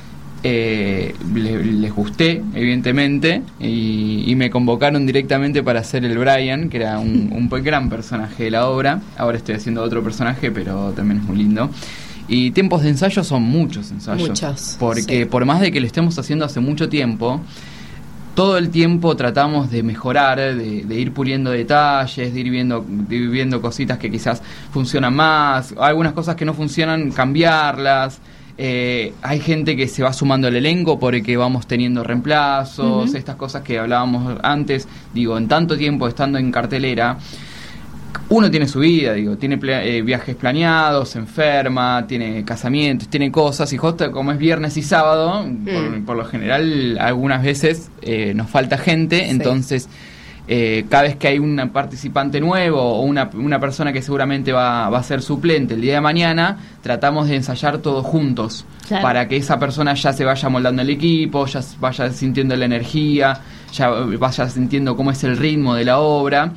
Eh, le- les gusté, evidentemente, y, y me convocaron directamente para hacer el Brian, que era un, un pe- gran personaje de la obra. Ahora estoy haciendo otro personaje, pero también es muy lindo. Y tiempos de ensayo son muchos ensayos. Muchos, Porque sí. por más de que lo estemos haciendo hace mucho tiempo, todo el tiempo tratamos de mejorar, de, de ir puliendo detalles, de ir viendo, de ir viendo cositas que quizás funcionan más, algunas cosas que no funcionan, cambiarlas. Eh, hay gente que se va sumando al elenco porque vamos teniendo reemplazos, Ujú. estas cosas que hablábamos antes. Digo, en tanto tiempo estando en cartelera, uno tiene su vida, digo, tiene pla- eh, viajes planeados, se enferma, tiene casamientos, tiene cosas, y justo como es viernes y sábado, Mm. por, por lo general algunas veces eh, nos falta gente, Sí. entonces eh, cada vez que hay un participante nuevo o una, una persona que seguramente va, va a ser suplente el día de mañana, tratamos de ensayar todos juntos, Claro. para que esa persona ya se vaya moldando el equipo, ya s- vaya sintiendo la energía, ya vaya sintiendo cómo es el ritmo de la obra.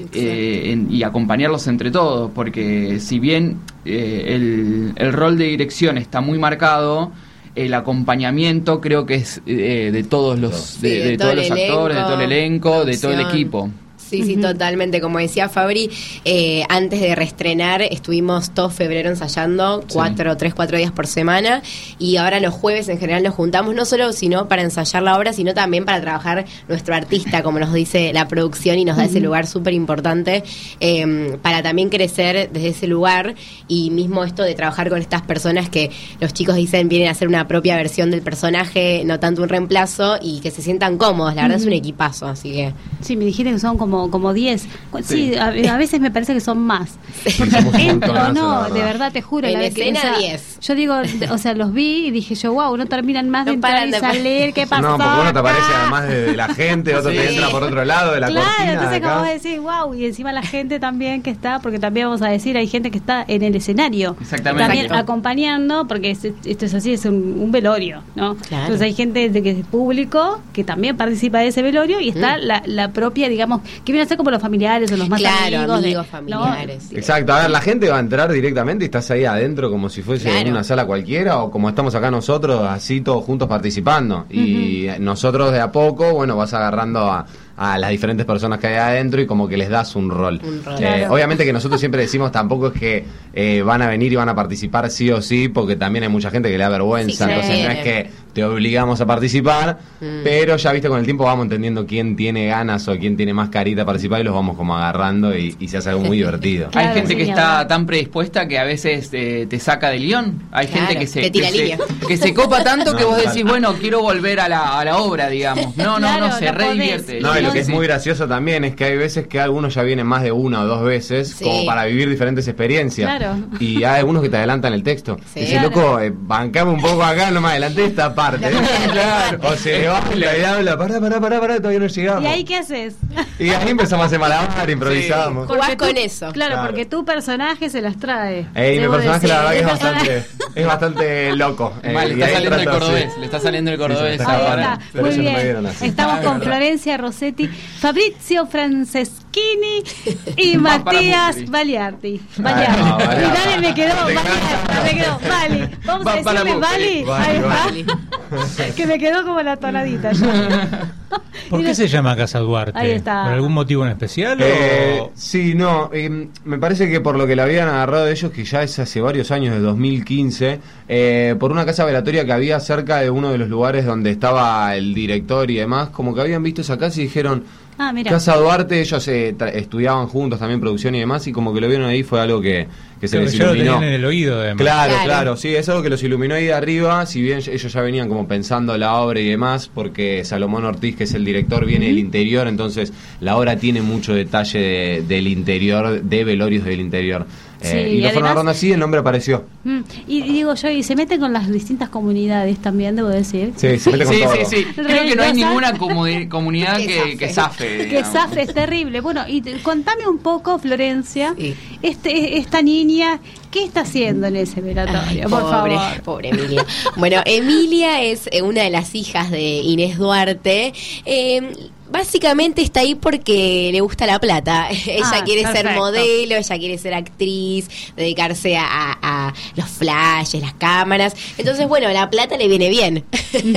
Eh, en- y acompañarlos entre todos, porque si bien eh, el, el rol de dirección está muy marcado, el acompañamiento creo que es eh, de todos los de, Sí, de de todo todos los el actores, de todo el elenco, de todo el producción. equipo. Sí, sí, totalmente. Como decía Fabri, eh, antes de reestrenar estuvimos todo febrero ensayando, cuatro, tres, cuatro días por semana, y ahora los jueves en general nos juntamos no solo sino para ensayar la obra, sino también para trabajar nuestro artista, como nos dice la producción, y nos da ese lugar súper importante eh, para también crecer desde ese lugar, y mismo esto de trabajar con estas personas que los chicos dicen vienen a hacer una propia versión del personaje, no tanto un reemplazo, y que se sientan cómodos. La verdad es un equipazo, así que... Sí, me dijiste que son como como diez. Cu- Sí, Sí. a, a veces me parece que son más. Porque Somos un entro, montonazo, no, la de verdad. verdad te juro. En la vez que- escena, o sea, diez. Yo digo, de- o sea, los vi y dije yo, wow, no terminan más No de entrar paran y de- salir. ¿Qué pasó? No, porque uno te acá? aparece además de, de la gente, otro Sí. te entra por otro lado de la Claro, cortina. entonces acá. como vos decís, wow, y encima la gente también que está, porque también vamos a decir, hay gente que está en el escenario. Exactamente. También Exacto. acompañando, porque es- esto es así, es un, un velorio, ¿no? Claro. Entonces hay gente de que es público que también participa de ese velorio y está Mm. la, la propia, digamos, que viene a ser como los familiares o los más Claro, amigos. de- amigos, ¿no? familiares. Exacto, a ver, la gente va a entrar directamente y estás ahí adentro como si fuese Claro. una sala cualquiera, o como estamos acá nosotros, así todos juntos participando. Y nosotros de a poco, bueno, vas agarrando a, a las diferentes personas que hay adentro y como que les das un rol. Un rol. Eh, Claro. Obviamente que nosotros siempre decimos tampoco es que eh, van a venir y van a participar sí o sí, porque también hay mucha gente que le da vergüenza, Sí, entonces no claro. es que te obligamos a participar, Mm. pero ya viste con el tiempo vamos entendiendo quién tiene ganas o quién tiene más carita a participar y los vamos como agarrando y, y se hace algo muy divertido. Claro, Hay gente sí, que ni está hablar. tan predispuesta que a veces eh, te saca del guión. Hay Claro, gente que se, te tira que, línea. se, que se copa tanto que No, vos claro. decís, bueno, quiero volver a la, a la obra, digamos. No, no, Claro, no, se no re podés. divierte. No, y lo que es Sí. muy gracioso también es que hay veces que algunos ya vienen más de una o dos veces Sí. como para vivir diferentes experiencias. Claro. Y hay algunos que te adelantan el texto. Sí. Dice, Claro. loco, eh, bancame un poco acá, no me adelanté esta parte. Claro. O se levanta y habla, pará, pará, pará, pará, todavía no llegamos. ¿Y ahí qué haces? Y ahí empezamos a hacer malabar, improvisamos. Jugás Porque tú- con eso. Claro, Claro. porque tu personaje se las trae. Ey, mi Debo personaje la verdad que es decir. bastante, es bastante loco. Eh, Mal, le y está ahí saliendo el trato, cordobés, sí. le está saliendo el Sí, se me cordobés. está Ahí ahora. está, Pero muy ellos no me bien. vieron así. Estamos Ah, con verdad. Florencia Rossetti, Fabrizio Franceschini y Va para Matías Pupri. Baliardi. Ah, Baliardi. no, Y Baliardi. dale, me quedó, Te Baliardi, me quedó, Bali. Vamos Va a para decirle Pupri. Bali. Ahí Bali, está. Que me quedó como la tonadita ya. ¿Por Y qué no- se llama Casa Duarte? Ahí está. ¿Por algún motivo en especial? Eh, o... sí, no, eh, me parece que por lo que le habían agarrado de ellos, que ya es hace varios años, de dos mil quince, eh, por una casa velatoria que había cerca de uno de los lugares donde estaba el director y demás, como que habían visto esa casa y dijeron, Ah, mira. Casa Duarte, ellos eh, tra- estudiaban juntos también producción y demás, y como que lo vieron ahí fue algo que, que se Creo les que ya lo iluminó. tenían en el oído, además. Claro, Claro. claro, sí, es algo que los iluminó ahí de arriba, si bien ellos ya venían como pensando la obra y demás, porque Salomón Ortiz, que es el director, viene del interior, entonces la obra tiene mucho detalle de- del interior, de velorios del interior. Eh, Sí, y y lo fueron además- agarrando así, el nombre apareció. Mm, Y, y digo yo, y se mete con las distintas comunidades también, debo decir. Sí, se mete con Sí, todo. sí, sí. Creo que no hay Religiosa. ninguna comuni- comunidad Que que, zafe. que zafe. Que digamos. zafre, es terrible. Bueno, y te- contame un poco, Florencia, Sí. este, esta niña, ¿qué está haciendo en ese velatorio? Ay, por pobre, favor. pobre Emilia. Bueno, Emilia es eh, una de las hijas de Inés Duarte. Eh, básicamente está ahí porque le gusta la plata. Ella Ah, quiere ser perfecto. modelo, ella quiere ser actriz, dedicarse a, a- a los flashes, las cámaras. Entonces, bueno, la plata le viene bien.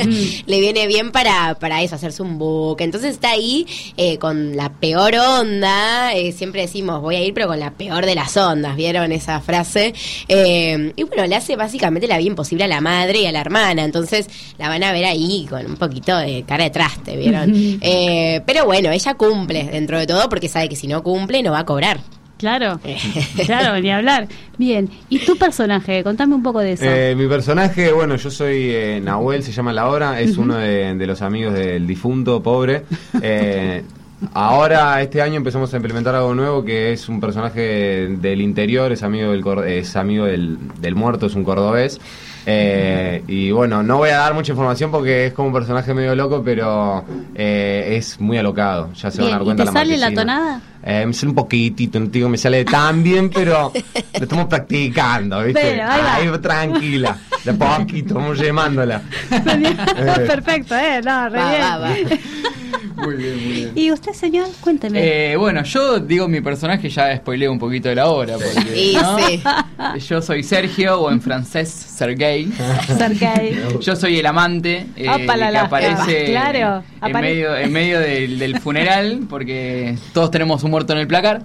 Le viene bien para, para eso, hacerse un book. Entonces está ahí eh, con la peor onda. Eh, siempre decimos, voy a ir, pero con la peor de las ondas. ¿Vieron esa frase? Eh, y bueno, le hace básicamente la vida imposible a la madre y a la hermana. Entonces la van a ver ahí con un poquito de cara de traste, ¿vieron? Eh, pero bueno, ella cumple dentro de todo porque sabe que si no cumple no va a cobrar. Claro, claro, ni hablar. Bien, ¿y tu personaje? Contame un poco de eso. Eh, mi personaje, bueno, yo soy eh, Nahuel, se llama la obra, es uno de, de los amigos del difunto, pobre. Eh, ahora este año empezamos a implementar algo nuevo, que es un personaje del interior, es amigo del cor- es amigo del, del muerto, es un cordobés. Eh, y bueno, no voy a dar mucha información porque es como un personaje medio loco, pero eh, es muy alocado. Ya se Bien, van a dar ¿y cuenta te la sale la marquesina. tonada? Eh, me sale un poquitito, no te digo me sale tan bien, pero lo estamos practicando, ¿viste? Pero, ahí va. Tranquila, de poquito, vamos llamándola. Perfecto, ¿eh? No, re Va, bien. va, va. Muy bien, muy bien. ¿Y usted, señor? Cuénteme. Eh, bueno, yo digo mi personaje, ya spoileo un poquito de la obra. Porque, Y ¿no? sí. Yo soy Sergio, o en francés Sergei. Sergei. Yo soy el amante eh, Apa, la, que la. aparece Claro, en apare- medio, en medio del, del funeral, porque todos tenemos un muerto en el placar.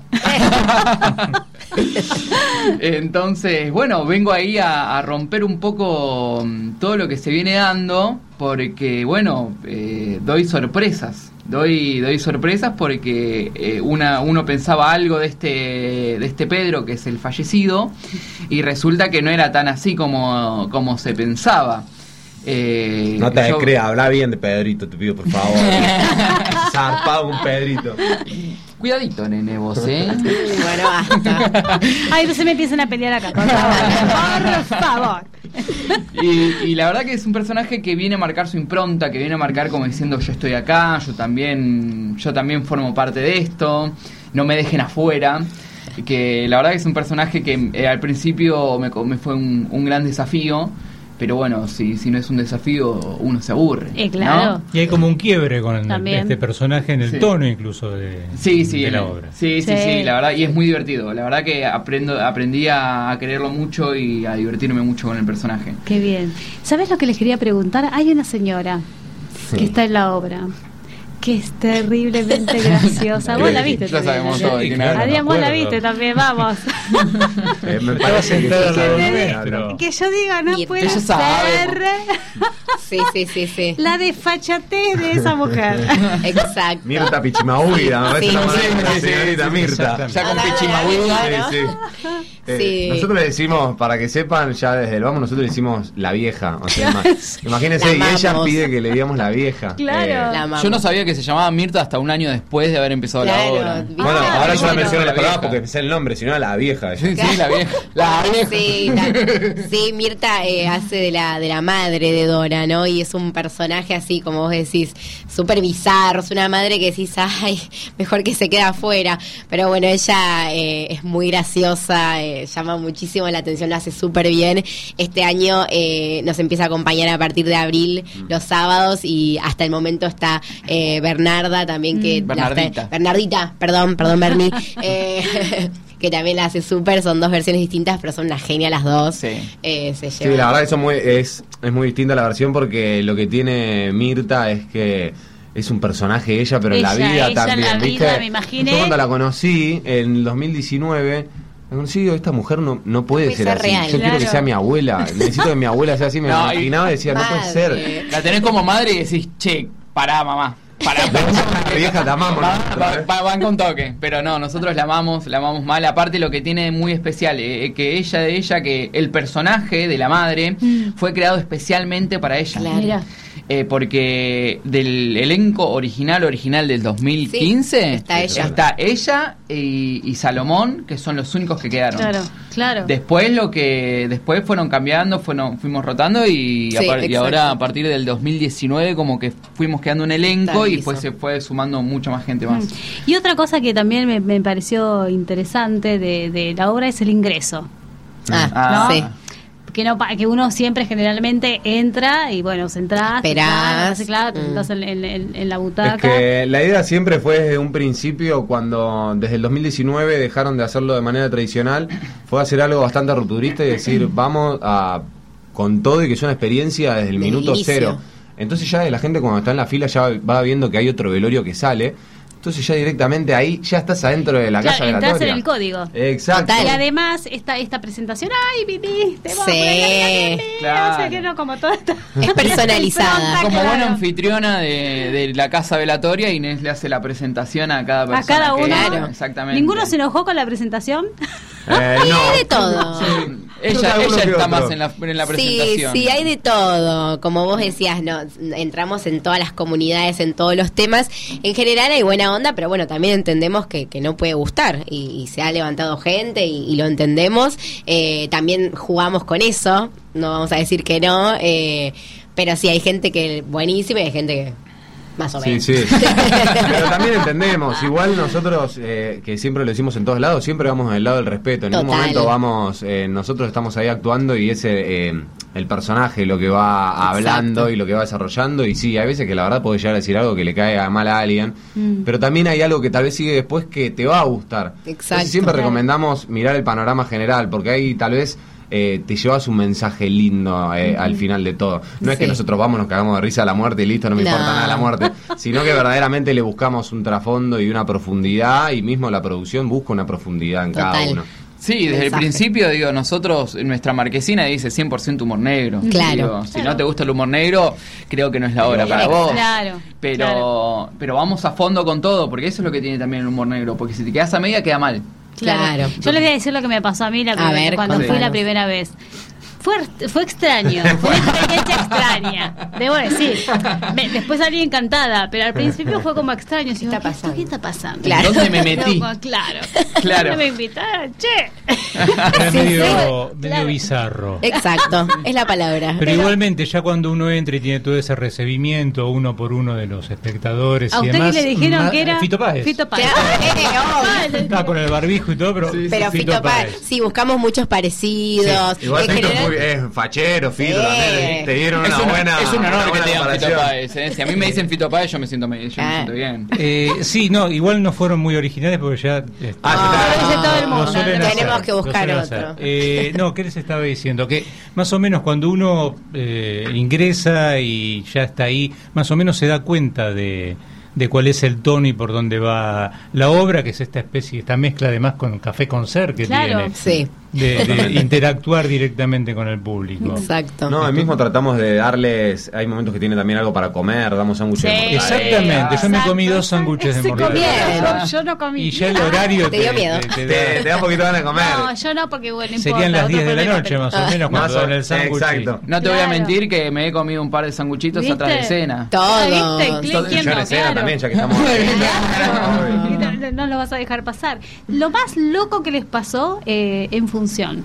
Entonces, bueno, vengo ahí a, a romper un poco mm, todo lo que se viene dando, porque, bueno, eh, doy sorpresas. Doy, doy sorpresas porque eh, una, uno pensaba algo de este, de este Pedro, que es el fallecido, y resulta que no era tan así como, como se pensaba. Eh, No te yo- creas, habla bien de Pedrito, te pido por favor. Zarpado un Pedrito. Cuidadito, nene, vos, ¿eh? Bueno, basta. Ay, no se me empiecen a pelear acá, por favor. Por favor. Y, y la verdad que es un personaje que viene a marcar su impronta, que viene a marcar como diciendo yo estoy acá, yo también, yo también formo parte de esto, no me dejen afuera. Que la verdad que es un personaje que eh, al principio me, co- me fue un, un gran desafío, pero bueno, si, si no es un desafío, uno se aburre. Eh, claro. ¿no? Y hay como un quiebre con el- También. este personaje en el Sí. tono incluso de, Sí, sí, de en la el- obra. Sí, sí, Sí. sí, la verdad, y es muy divertido. La verdad que aprendo, aprendí a, a quererlo mucho y a divertirme mucho con el personaje. Qué bien. ¿Sabes lo que les quería preguntar? Hay una señora que está en la obra, que es terriblemente graciosa. Vos la viste Ya también, sabemos Adrián. todo de quién Claro, habla. Adrián, me vos la acuerdo. viste también, vamos. Eh, me Estaba parece que sentada al lado Que me- nuestro. Que yo diga, no Y puede ella sabe. ser Sí, sí, sí, sí. la desfachatez de esa mujer. Exacto. Mirta Pichimahuida, me parece Sí, la sí, la sí, señorita sí, Mirta. Ya con Ah, Pichimahuida, Sí, ¿no? sí. Eh, Sí. Nosotros le decimos, para que sepan, ya desde el vamos, nosotros le decimos la vieja. O sea, ima- imagínense, La y ella amamos. pide que le digamos la vieja. Claro. Eh, La amamos. Yo no sabía que se llamaba Mirta hasta un año después de haber empezado Claro, la obra. ¿viste? bueno, Ah, ahora yo la bueno. menciono en La los programas vieja. porque sé el nombre, sino la vieja. Sí, sí, la vieja. La vieja. Sí, la- sí, Mirta eh, hace de la de la madre de Dora, ¿no? Y es un personaje así, como vos decís, súper bizarro. Es una madre que decís, ay, mejor que se quede afuera. Pero bueno, ella eh, es muy graciosa, eh, llama muchísimo la atención, lo hace súper bien. Este año eh, nos empieza a acompañar a partir de abril los sábados y hasta el momento está eh, Bernarda también, que la está- Bernardita. Bernardita, perdón, perdón, Berni. eh, que también la hace súper, son dos versiones distintas, pero son una genia las dos. Sí. Eh, se Sí, llevan. la verdad que son muy, es, es muy distinta la versión porque lo que tiene Mirta es que es un personaje ella, pero en la Ella, vida ella en también, la ¿viste? vida, me imaginé. Yo cuando la conocí en el dos mil diecinueve, me conocí y digo, esta mujer no, no puede Puede ser ser así. real. Yo quiero que Claro. sea mi abuela. Necesito que mi abuela sea así. Me No, y- imaginaba y decía, no puede Madre. ser. La tenés como madre y decís, che, pará, mamá. Pará, La vieja, te amamos. Va- va- va- van con toque, pero no, nosotros la amamos, la amamos mal. Aparte, lo que tiene muy especial, eh, que ella de ella, que el personaje de la madre fue creado especialmente para ella. Claro. Mira. Eh, porque del elenco original, original del dos mil quince, Sí, está ella. está ella y, y Salomón, que son los únicos que quedaron. Claro, claro. Después lo que después fueron cambiando, fueron, fuimos rotando y, Sí, a par- y exacto. ahora a partir del dos mil diecinueve como que fuimos quedando un elenco Está y liso. después se fue sumando mucha más gente más. Y otra cosa que también me, me pareció interesante de, de la obra es el ingreso. Ah, Ah. sí. Que no pa- que uno siempre generalmente entra y bueno, se entras, Esperás. te claro, te Mm. sentás en, en- en- en la Es butaca. que la idea siempre fue desde un principio, cuando desde el dos mil diecinueve dejaron de hacerlo de manera tradicional, fue hacer algo bastante rupturista y decir, vamos a con todo y que es una experiencia desde el Del minuto inicio. cero. Entonces ya la gente cuando está en la fila ya va viendo que hay otro velorio que sale. Entonces ya directamente ahí ya estás adentro de la Claro, casa entras velatoria. en el código. Exacto. Y además esta esta presentación, ay, viniste, vos, Sí. bueno, Claro. no sé qué, no, como todo esto. Es personalizada. Impronta, Como claro. buena anfitriona de, de la casa velatoria, Inés le hace la presentación a cada persona. A cada que- uno. Claro. Exactamente. ¿Ninguno se enojó con la presentación? Eh, no. De todo. Sí, Ella, ella está más en la, en la Sí, presentación. sí, hay de todo. Como vos decías, no, entramos en todas las comunidades, en todos los temas. En general hay buena onda, pero bueno, también entendemos que, que no puede gustar. Y, y se ha levantado gente y, y lo entendemos. Eh, también jugamos con eso, no vamos a decir que no. Eh, pero sí, hay gente que buenísima y hay gente que más o Sí, menos. sí. Pero también entendemos, igual nosotros, eh, que siempre lo decimos en todos lados, siempre vamos del lado del respeto. En Total. un momento vamos, eh, nosotros estamos ahí actuando y ese eh, el personaje lo que va hablando Exacto. y lo que va desarrollando. Y sí, hay veces que la verdad puede llegar a decir algo que le cae mal a alguien, Mm. pero también hay algo que tal vez sigue después que te va a gustar. Exacto. Entonces siempre Claro. recomendamos mirar el panorama general, porque ahí tal vez eh, te llevas un mensaje lindo eh, al final de todo. No es que Sí. nosotros vamos, nos cagamos de risa a la muerte y listo, no me No. importa nada la muerte, sino que verdaderamente le buscamos un trasfondo y una profundidad, y mismo la producción busca una profundidad en cada Total. uno. Sí, desde el Mensaje. principio, digo, nosotros, en nuestra marquesina dice cien por ciento humor negro. Claro. Digo, si no te gusta el humor negro, creo que no es la hora para vos. Claro, Pero, claro. pero vamos a fondo con todo, porque eso es lo que tiene también el humor negro, porque si te quedas a media, queda mal. Claro. Yo les voy a decir lo que me pasó a mí la A primera- ver, cuando fui contanos. la primera vez. Fue, fue extraño, fue una experiencia extraña, debo decir. Me- después salí encantada, pero al principio fue como extraño. ¿Qué está pasando? ¿Qué está pasando? Claro. ¿Dónde me metí? No, claro. Claro. ¿Dónde me invitaron? Che. Era Sí, medio, sí. medio Claro. bizarro. Exacto, es la palabra. Pero igualmente, ya cuando uno entra y tiene todo ese recibimiento uno por uno de los espectadores ¿A y usted demás. que le dijeron ma- que era? Fito Páez. Fito Páez. Eh, obvio. Estaba con el barbijo y todo, pero, Pero Fito Páez, sí, buscamos muchos parecidos. Igual En Fito es, general- muy, es fachero, Fito, Sí. también, te dieron Es una un, buena es un honor una que buena te digan Fito comparación. Páez. ¿eh? Si a mí me dicen Fito Páez, yo me siento, me- yo me Ah. siento bien. Eh, sí, no, igual no fueron muy originales porque ya... este, Ah, Lo dice todo el mundo. lo suelen Tenemos hacer, que buscar lo suelen otro. hacer. Eh, no, ¿qué les estaba diciendo? Que más o menos cuando uno eh, ingresa y ya está ahí, más o menos se da cuenta de, de cuál es el tono y por dónde va la obra, que es esta especie, esta mezcla además con Café con Ser que Claro. tiene, Sí, de, de interactuar directamente con el público. exacto. No, el mismo tratamos de darles, hay momentos que tiene también algo para comer, damos sándwiches de Sí. mortadela. Exactamente, yo me comí Exacto. dos sándwiches de Se mortadela. comieron. Yo, yo no comí. Y ya el horario Te dio miedo. te Te, da- te da un poquito de ganas de comer. No, yo no, porque bueno, no Serían importa, las otro diez de la problema, noche pero- más o menos cuando Más o- dan el sándwich. exacto. No te voy a Claro. mentir que me he comido un par de sanguchitos ¿Viste? atrás de cena. Todo. Ah, ¿viste? ¿Quién- Yo quién en no? escena Claro. también, ya que estamos Y no, no- no lo vas a dejar pasar. Lo más loco que les pasó eh, en función.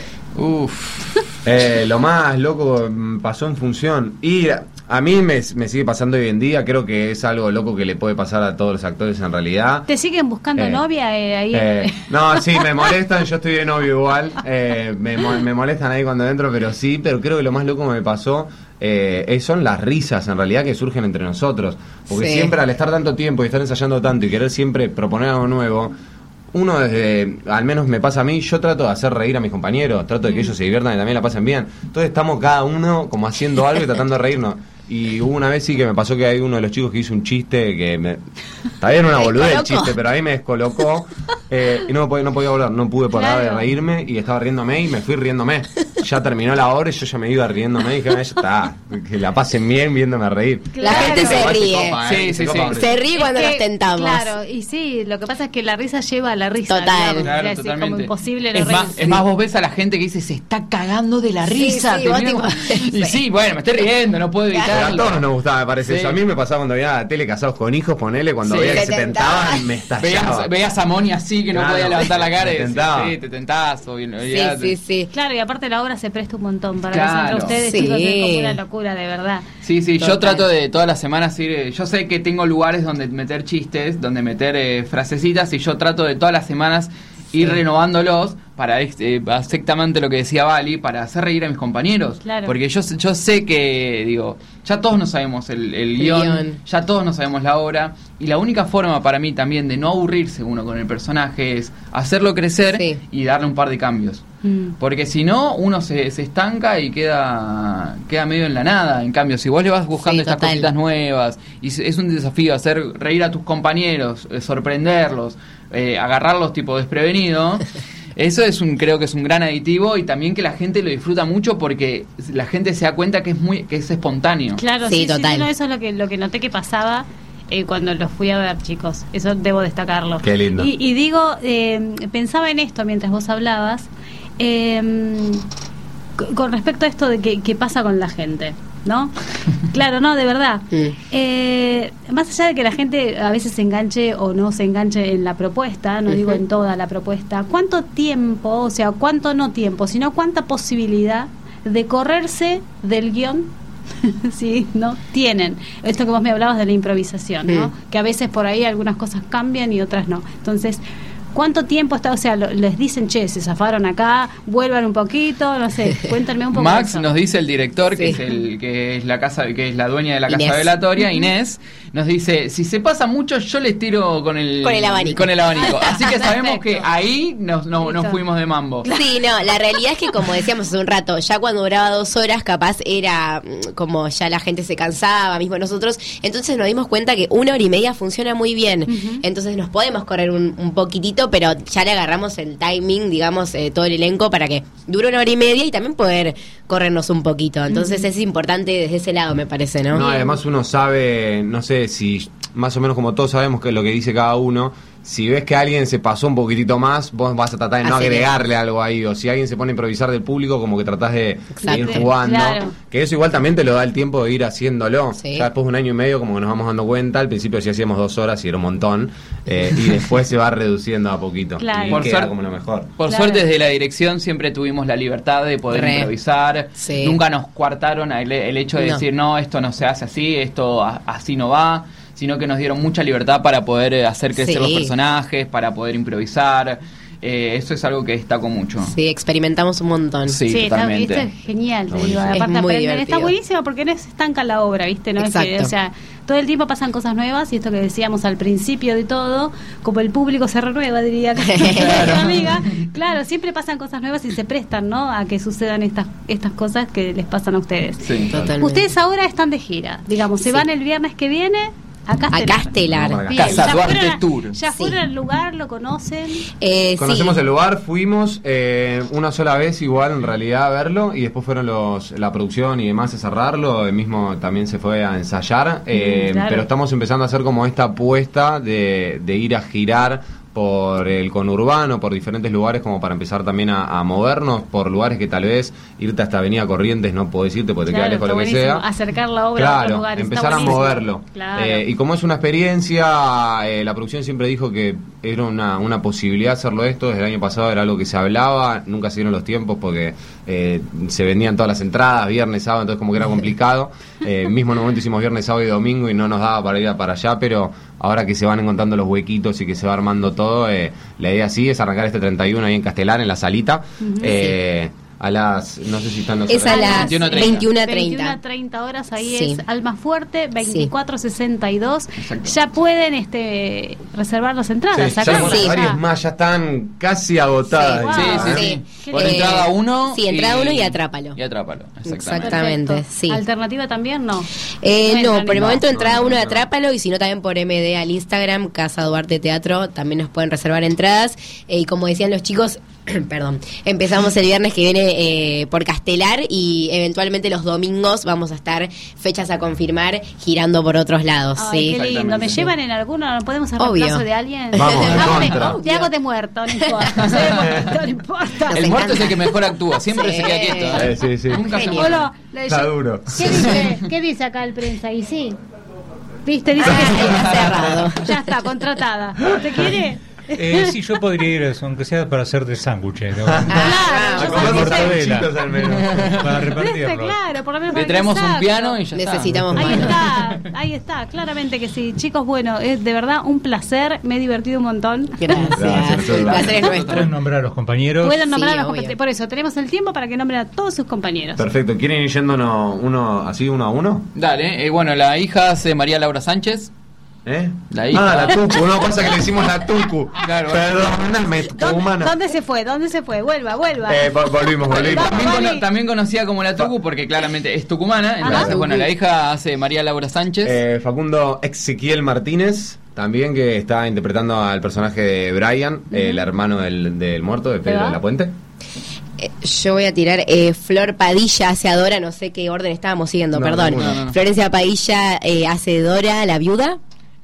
Uf. Eh, lo más loco mm, pasó en función. Y a, a mí me, me sigue pasando hoy en día. Creo que es algo loco que le puede pasar a todos los actores en realidad. ¿Te siguen buscando Eh, novia eh, ahí? Eh, no, sí, me molestan. Yo estoy de novio igual. Eh, me, mo- me molestan ahí cuando entro, pero sí. Pero creo que lo más loco que me pasó eh, eh, son las risas en realidad que surgen entre nosotros. Porque Sí. siempre al estar tanto tiempo y estar ensayando tanto y querer siempre proponer algo nuevo. Uno desde, al menos me pasa a mí, yo trato de hacer reír a mis compañeros, trato de que ellos se diviertan y también la pasen bien. Entonces estamos cada uno como haciendo algo y tratando de reírnos. Y hubo una vez sí que me pasó que hay uno de los chicos que hizo un chiste que me... Está bien una ¿Te boludez el descolocó? chiste, pero a mí me descolocó eh, y no, me podía, no podía hablar, no pude parar Claro. de reírme y estaba riéndome y me fui riéndome. Ya terminó la hora y yo ya me iba riéndome y dije, "Ah, ya está, que la pasen bien viéndome reír". La gente se Igual ríe. copa, Sí, ¿eh? sí, copa, sí. porque- Se ríe cuando Es nos que, tentamos. Claro, y sí, lo que pasa es que la risa lleva a la risa. Total. digamos, Claro, o sea, es como totalmente. imposible no es, más, reírse. es más, vos ves a la gente que dice, se está cagando de la Sí, risa. sí, te vos miro tipo- como- y sí, bueno, me estoy riendo, no puedo Pero a evitarlo. todos nos gustaba, me parece Sí. eso. A mí me pasaba cuando veía la tele Casados con Hijos, ponele, cuando Sí. veía que Se se tentaba. tentaban, me estallaba. Veías, veías a Moni así que no Claro. podía levantar la cara Me y decías, tentaba. sí, te tentás. O, Sí, olvidate. sí, sí. Claro, y aparte la obra se presta un montón para Claro. eso entre ustedes, Sí. chicos, es como una locura, de verdad. Sí, sí, yo Total. trato de todas las semanas ir. eh, Yo sé que tengo lugares donde meter chistes, donde meter eh, frasecitas, y yo trato de todas las semanas ir renovándolos para ex- eh, exactamente lo que decía Vali, para hacer reír a mis compañeros. Claro. Porque yo, yo sé que, digo, ya todos no sabemos el, el guión, guión. ya todos no sabemos la obra, y la única forma para mí también de no aburrirse uno con el personaje es hacerlo crecer Sí. y darle un par de cambios. Mm. Porque si no, uno se, se estanca y queda queda medio en la nada. En cambio, si vos le vas buscando Sí, estas total. cositas nuevas, y es es un desafío hacer reír a tus compañeros, eh, sorprenderlos, eh, agarrarlos tipo desprevenido, eso es un creo que es un gran aditivo, y también que la gente lo disfruta mucho porque la gente se da cuenta que es muy que es espontáneo. Claro, Sí, sí, sí, total. sí, no, eso es lo que, lo que noté que pasaba eh, cuando los fui a ver, chicos. Eso debo destacarlo. Qué lindo. Y, y digo, eh, pensaba en esto mientras vos hablabas. Eh, con respecto a esto de que, que pasa con la gente, ¿no? Claro, no, de verdad. Mm. Eh, más allá de que la gente a veces se enganche o no se enganche en la propuesta, no Uh-huh. digo en toda la propuesta, ¿cuánto tiempo, o sea, cuánto no tiempo, sino cuánta posibilidad de correrse del guión? Sí, ¿no? Tienen. Esto que vos me hablabas de la improvisación, ¿no? Mm. Que a veces por ahí algunas cosas cambian y otras no. Entonces, ¿cuánto tiempo está? O sea, lo- les dicen, che, se zafaron acá, vuelvan un poquito, no sé, cuéntenme un poco. de Max eso. nos dice, el director, que Sí. es el que es la casa, que es la dueña de la casa Inés. velatoria, Inés, nos dice, si se pasa mucho, yo les tiro con el Con el abanico. con el abanico. Así que sabemos que Perfecto. ahí nos, no- nos Listo. fuimos de mambo. Sí, no, la realidad es que como decíamos hace un rato, ya cuando duraba dos horas capaz era mm, como ya la gente se cansaba, mismo nosotros, entonces nos dimos cuenta que una hora y media funciona muy bien, Ujú. entonces nos podemos correr un, un poquitito, pero ya le agarramos el timing, digamos, eh, todo el elenco para que dure una hora y media y también poder corrernos un poquito, entonces es importante desde ese lado, me parece, ¿no? No, además uno sabe, no sé si más o menos como todos sabemos que es lo que dice cada uno, si ves que alguien se pasó un poquitito más, vos vas a tratar de no Acelerar. agregarle algo ahí, o si alguien se pone a improvisar del público, como que tratás de, de ir Exacto. jugando, Claro. que eso igual también te lo da el tiempo de ir haciéndolo. Sí. Ya después de un año y medio como que nos vamos dando cuenta, al principio sí hacíamos dos horas y era un montón, eh, y después se va reduciendo a poquito, Claro. y Por queda suerte- como lo mejor. Por Claro. suerte, desde la dirección siempre tuvimos la libertad de poder Re. improvisar. Sí. Nunca nos coartaron el, el hecho de No. decir, no, esto no se hace así, esto a- así no va, sino que nos dieron mucha libertad para poder eh, hacer crecer Sí. los personajes, para poder improvisar. Eh, eso es algo que destaco mucho. Sí, experimentamos un montón. Sí, Sí, está, totalmente. esto es genial, te Está digo. buenísimo. Aparte Es muy aprenden, está divertido. buenísimo porque no se estanca la obra, ¿viste? No es que, Exacto. o sea, todo el tiempo pasan cosas nuevas y esto que decíamos al principio de todo, como el público se renueva, diría acá nuestra amiga. Claro, siempre pasan cosas nuevas y se prestan, ¿no? A que sucedan estas estas cosas que les pasan a ustedes. Sí. Totalmente. Ustedes ahora están de gira, digamos, se Sí. van el viernes que viene a Castelar. A Castelar. Vamos para Bien, Casa ya Duarte fueron a- Tour. Ya Sí. fueron al lugar, lo conocen. Eh, Conocemos sí. el lugar, fuimos eh, una sola vez igual en realidad a verlo y después fueron los la producción y demás a cerrarlo, el mismo también se fue a ensayar, eh, Mm, claro. pero estamos empezando a hacer como esta apuesta de, de ir a girar por el conurbano, por diferentes lugares como para empezar también a, a movernos por lugares que tal vez irte hasta Avenida Corrientes no podés irte porque te Claro, queda lejos está lo que buenísimo. sea. Acercar la obra a otros Claro, lugares. está empezar a buenísimo. moverlo. Claro. Eh, y como es una experiencia, eh, la producción siempre dijo que era una, una posibilidad hacerlo esto. Desde el año pasado era algo que se hablaba, nunca se dieron los tiempos porque eh, se vendían todas las entradas, viernes, sábado, entonces como que era complicado. Eh, mismo en un momento hicimos viernes, sábado y domingo y no nos daba para ir para allá, pero ahora que se van encontrando los huequitos y que se va armando todo, eh, la idea sí es arrancar este treinta y uno ahí en Castelar, en la salita. eh, A las, no sé si están los Es a horarios. las veintiuno a treinta. veintiuno a veintiuno a treinta. treinta horas, ahí Sí. es Almafuerte, veinticuatro sesenta y dos. Exacto. Ya pueden este reservar las entradas. Sí, acá ya, Sí. varias más ya están casi agotadas. Sí, Sí, wow. sí, Sí. sí. Por Eh, entrada uno. sí, entrada uno y atrápalo. Y atrápalo, exactamente. Exactamente. Perfecto. sí. Alternativa también, no. Eh, No no, entran por el en- momento no, entrada no, uno de no. Atrápalo y si no también por M D al Instagram, Casa Duarte Teatro, también nos pueden reservar entradas. Eh, y como decían los chicos, perdón, empezamos el viernes que viene eh, por Castelar y eventualmente los domingos vamos a estar fechas a confirmar girando por otros lados. Ay, sí. qué lindo. Exactamente, ¿Me sí. llevan en alguno? ¿No podemos hacer Obvio. reemplazo de alguien? Vamos, Te hago de- contra. Te hago de muerto, no importa. Soy de muerto, no importa. Nos El muerto es encanta. el que mejor actúa, siempre Sí. se queda quieto. ¿eh? Eh, sí, sí. Nunca se Genio. mueve. Hola, le- Está duro. ¿Qué dice, ¿Qué dice acá el prensa? Y sí. ¿Viste? Dice que sí. Ah, cerrado. Ya está, contratada. ¿Te quiere? Eh, sí, yo podría ir, aunque sea para hacer de sándwiches, ¿no? Claro, Ah, yo con sé que mortadela. sanguchitos al menos. Para ¿Viste? repartirlo. Claro, por lo menos para Le traemos un exacto. piano y ya está. Necesitamos Ahí manos. está, ahí está, claramente que sí. Chicos, bueno, es de verdad un placer, me he divertido un montón. Gracias. Gracias, El placer es nuestro. Pueden nombrar a los compañeros. Pueden nombrar Sí, a los obvio. compañeros. Por eso, tenemos el tiempo para que nombren a todos sus compañeros. Perfecto. ¿Quieren ir yéndonos uno así, uno a uno? Dale, eh, bueno, la hija hace María Laura Sánchez. ¿Eh? La hija. Ah, la Tucu. No, pasa que le decimos la Tucu. Claro. Perdóname, ¿Dónde, humana. dónde se fue? ¿Dónde se fue? Vuelva, vuelva. Eh, vol- volvimos, volvimos. Vamos, También, Vale. cono- también conocida como la Tucu porque claramente es tucumana. Entonces, Ajá. bueno, la hija hace María Laura Sánchez. Eh, Facundo Ezequiel Martínez, también que está interpretando al personaje de Brian, el hermano del, del muerto, de Pedro ¿Verdad? de la Puente. Eh, Yo voy a tirar eh, Flor Padilla hace a Dora, no sé qué orden estábamos siguiendo, No, perdón. ninguno. No, no. Florencia Padilla eh, hace Dora, la viuda.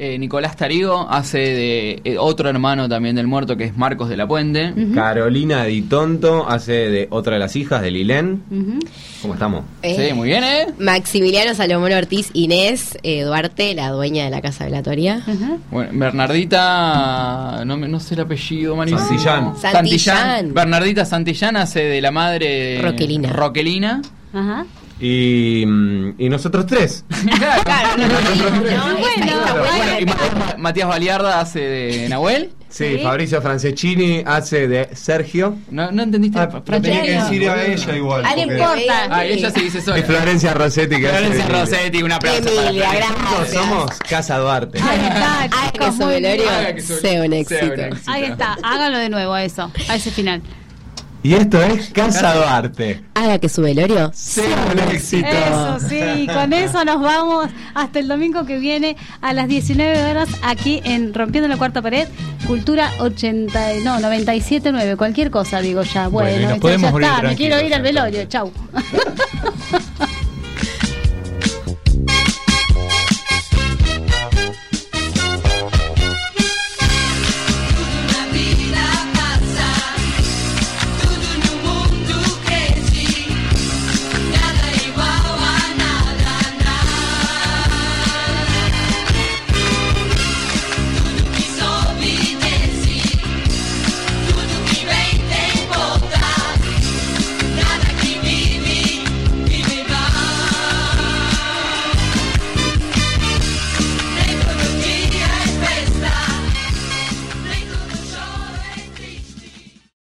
Eh, Nicolás Tarigo hace de eh, otro hermano también del muerto, que es Marcos de la Puente. Ujú. Carolina Di Tonto hace de otra de las hijas de Lilén. Ujú. ¿Cómo estamos? Eh, Sí, muy bien, ¿eh? Maximiliano Salomón Ortiz, Inés eh, Duarte, la dueña de la casa velatoria. Ujú. Bueno, Bernardita, no, me- no sé el apellido, malísimo. Santillán. Santillán. Bernardita Santillán hace de la madre Roquelina. Roquelina. Ajá. Y, mm, y nosotros tres. Claro, no, no, no, no, Bueno, esa es la bueno. abuela. Y Ma- Matías Baliarda hace de Nahuel. Sí, Sí. Fabricio Franceschini hace de Sergio. No, no entendiste. Ah, Fran- tenía que Francesco. decir a ella igual. Ah, no porque- importa. Ah, ella se dice sola. Y Florencia Rossetti que hace de Florencia Emilia. Rossetti, un aplauso. para Emilia, Florencia. gracias. Somos Casa Duarte. Ahí está, Haga que chicos, su muy bien. velorio Haga que su- sea un sea éxito. un éxito. Ahí está, háganlo de nuevo a eso, a ese final. Y esto es Casa Duarte. Haga que su velorio Sea un éxito. Eso, sí, con eso nos vamos hasta el domingo que viene a las diecinueve horas aquí en Rompiendo la Cuarta Pared, Cultura ochenta, no, noventa y siete punto nueve, cualquier cosa digo ya. Bueno, y Bueno, nos ya- podemos ya morir está, me quiero ir tranquilos, al velorio, chau.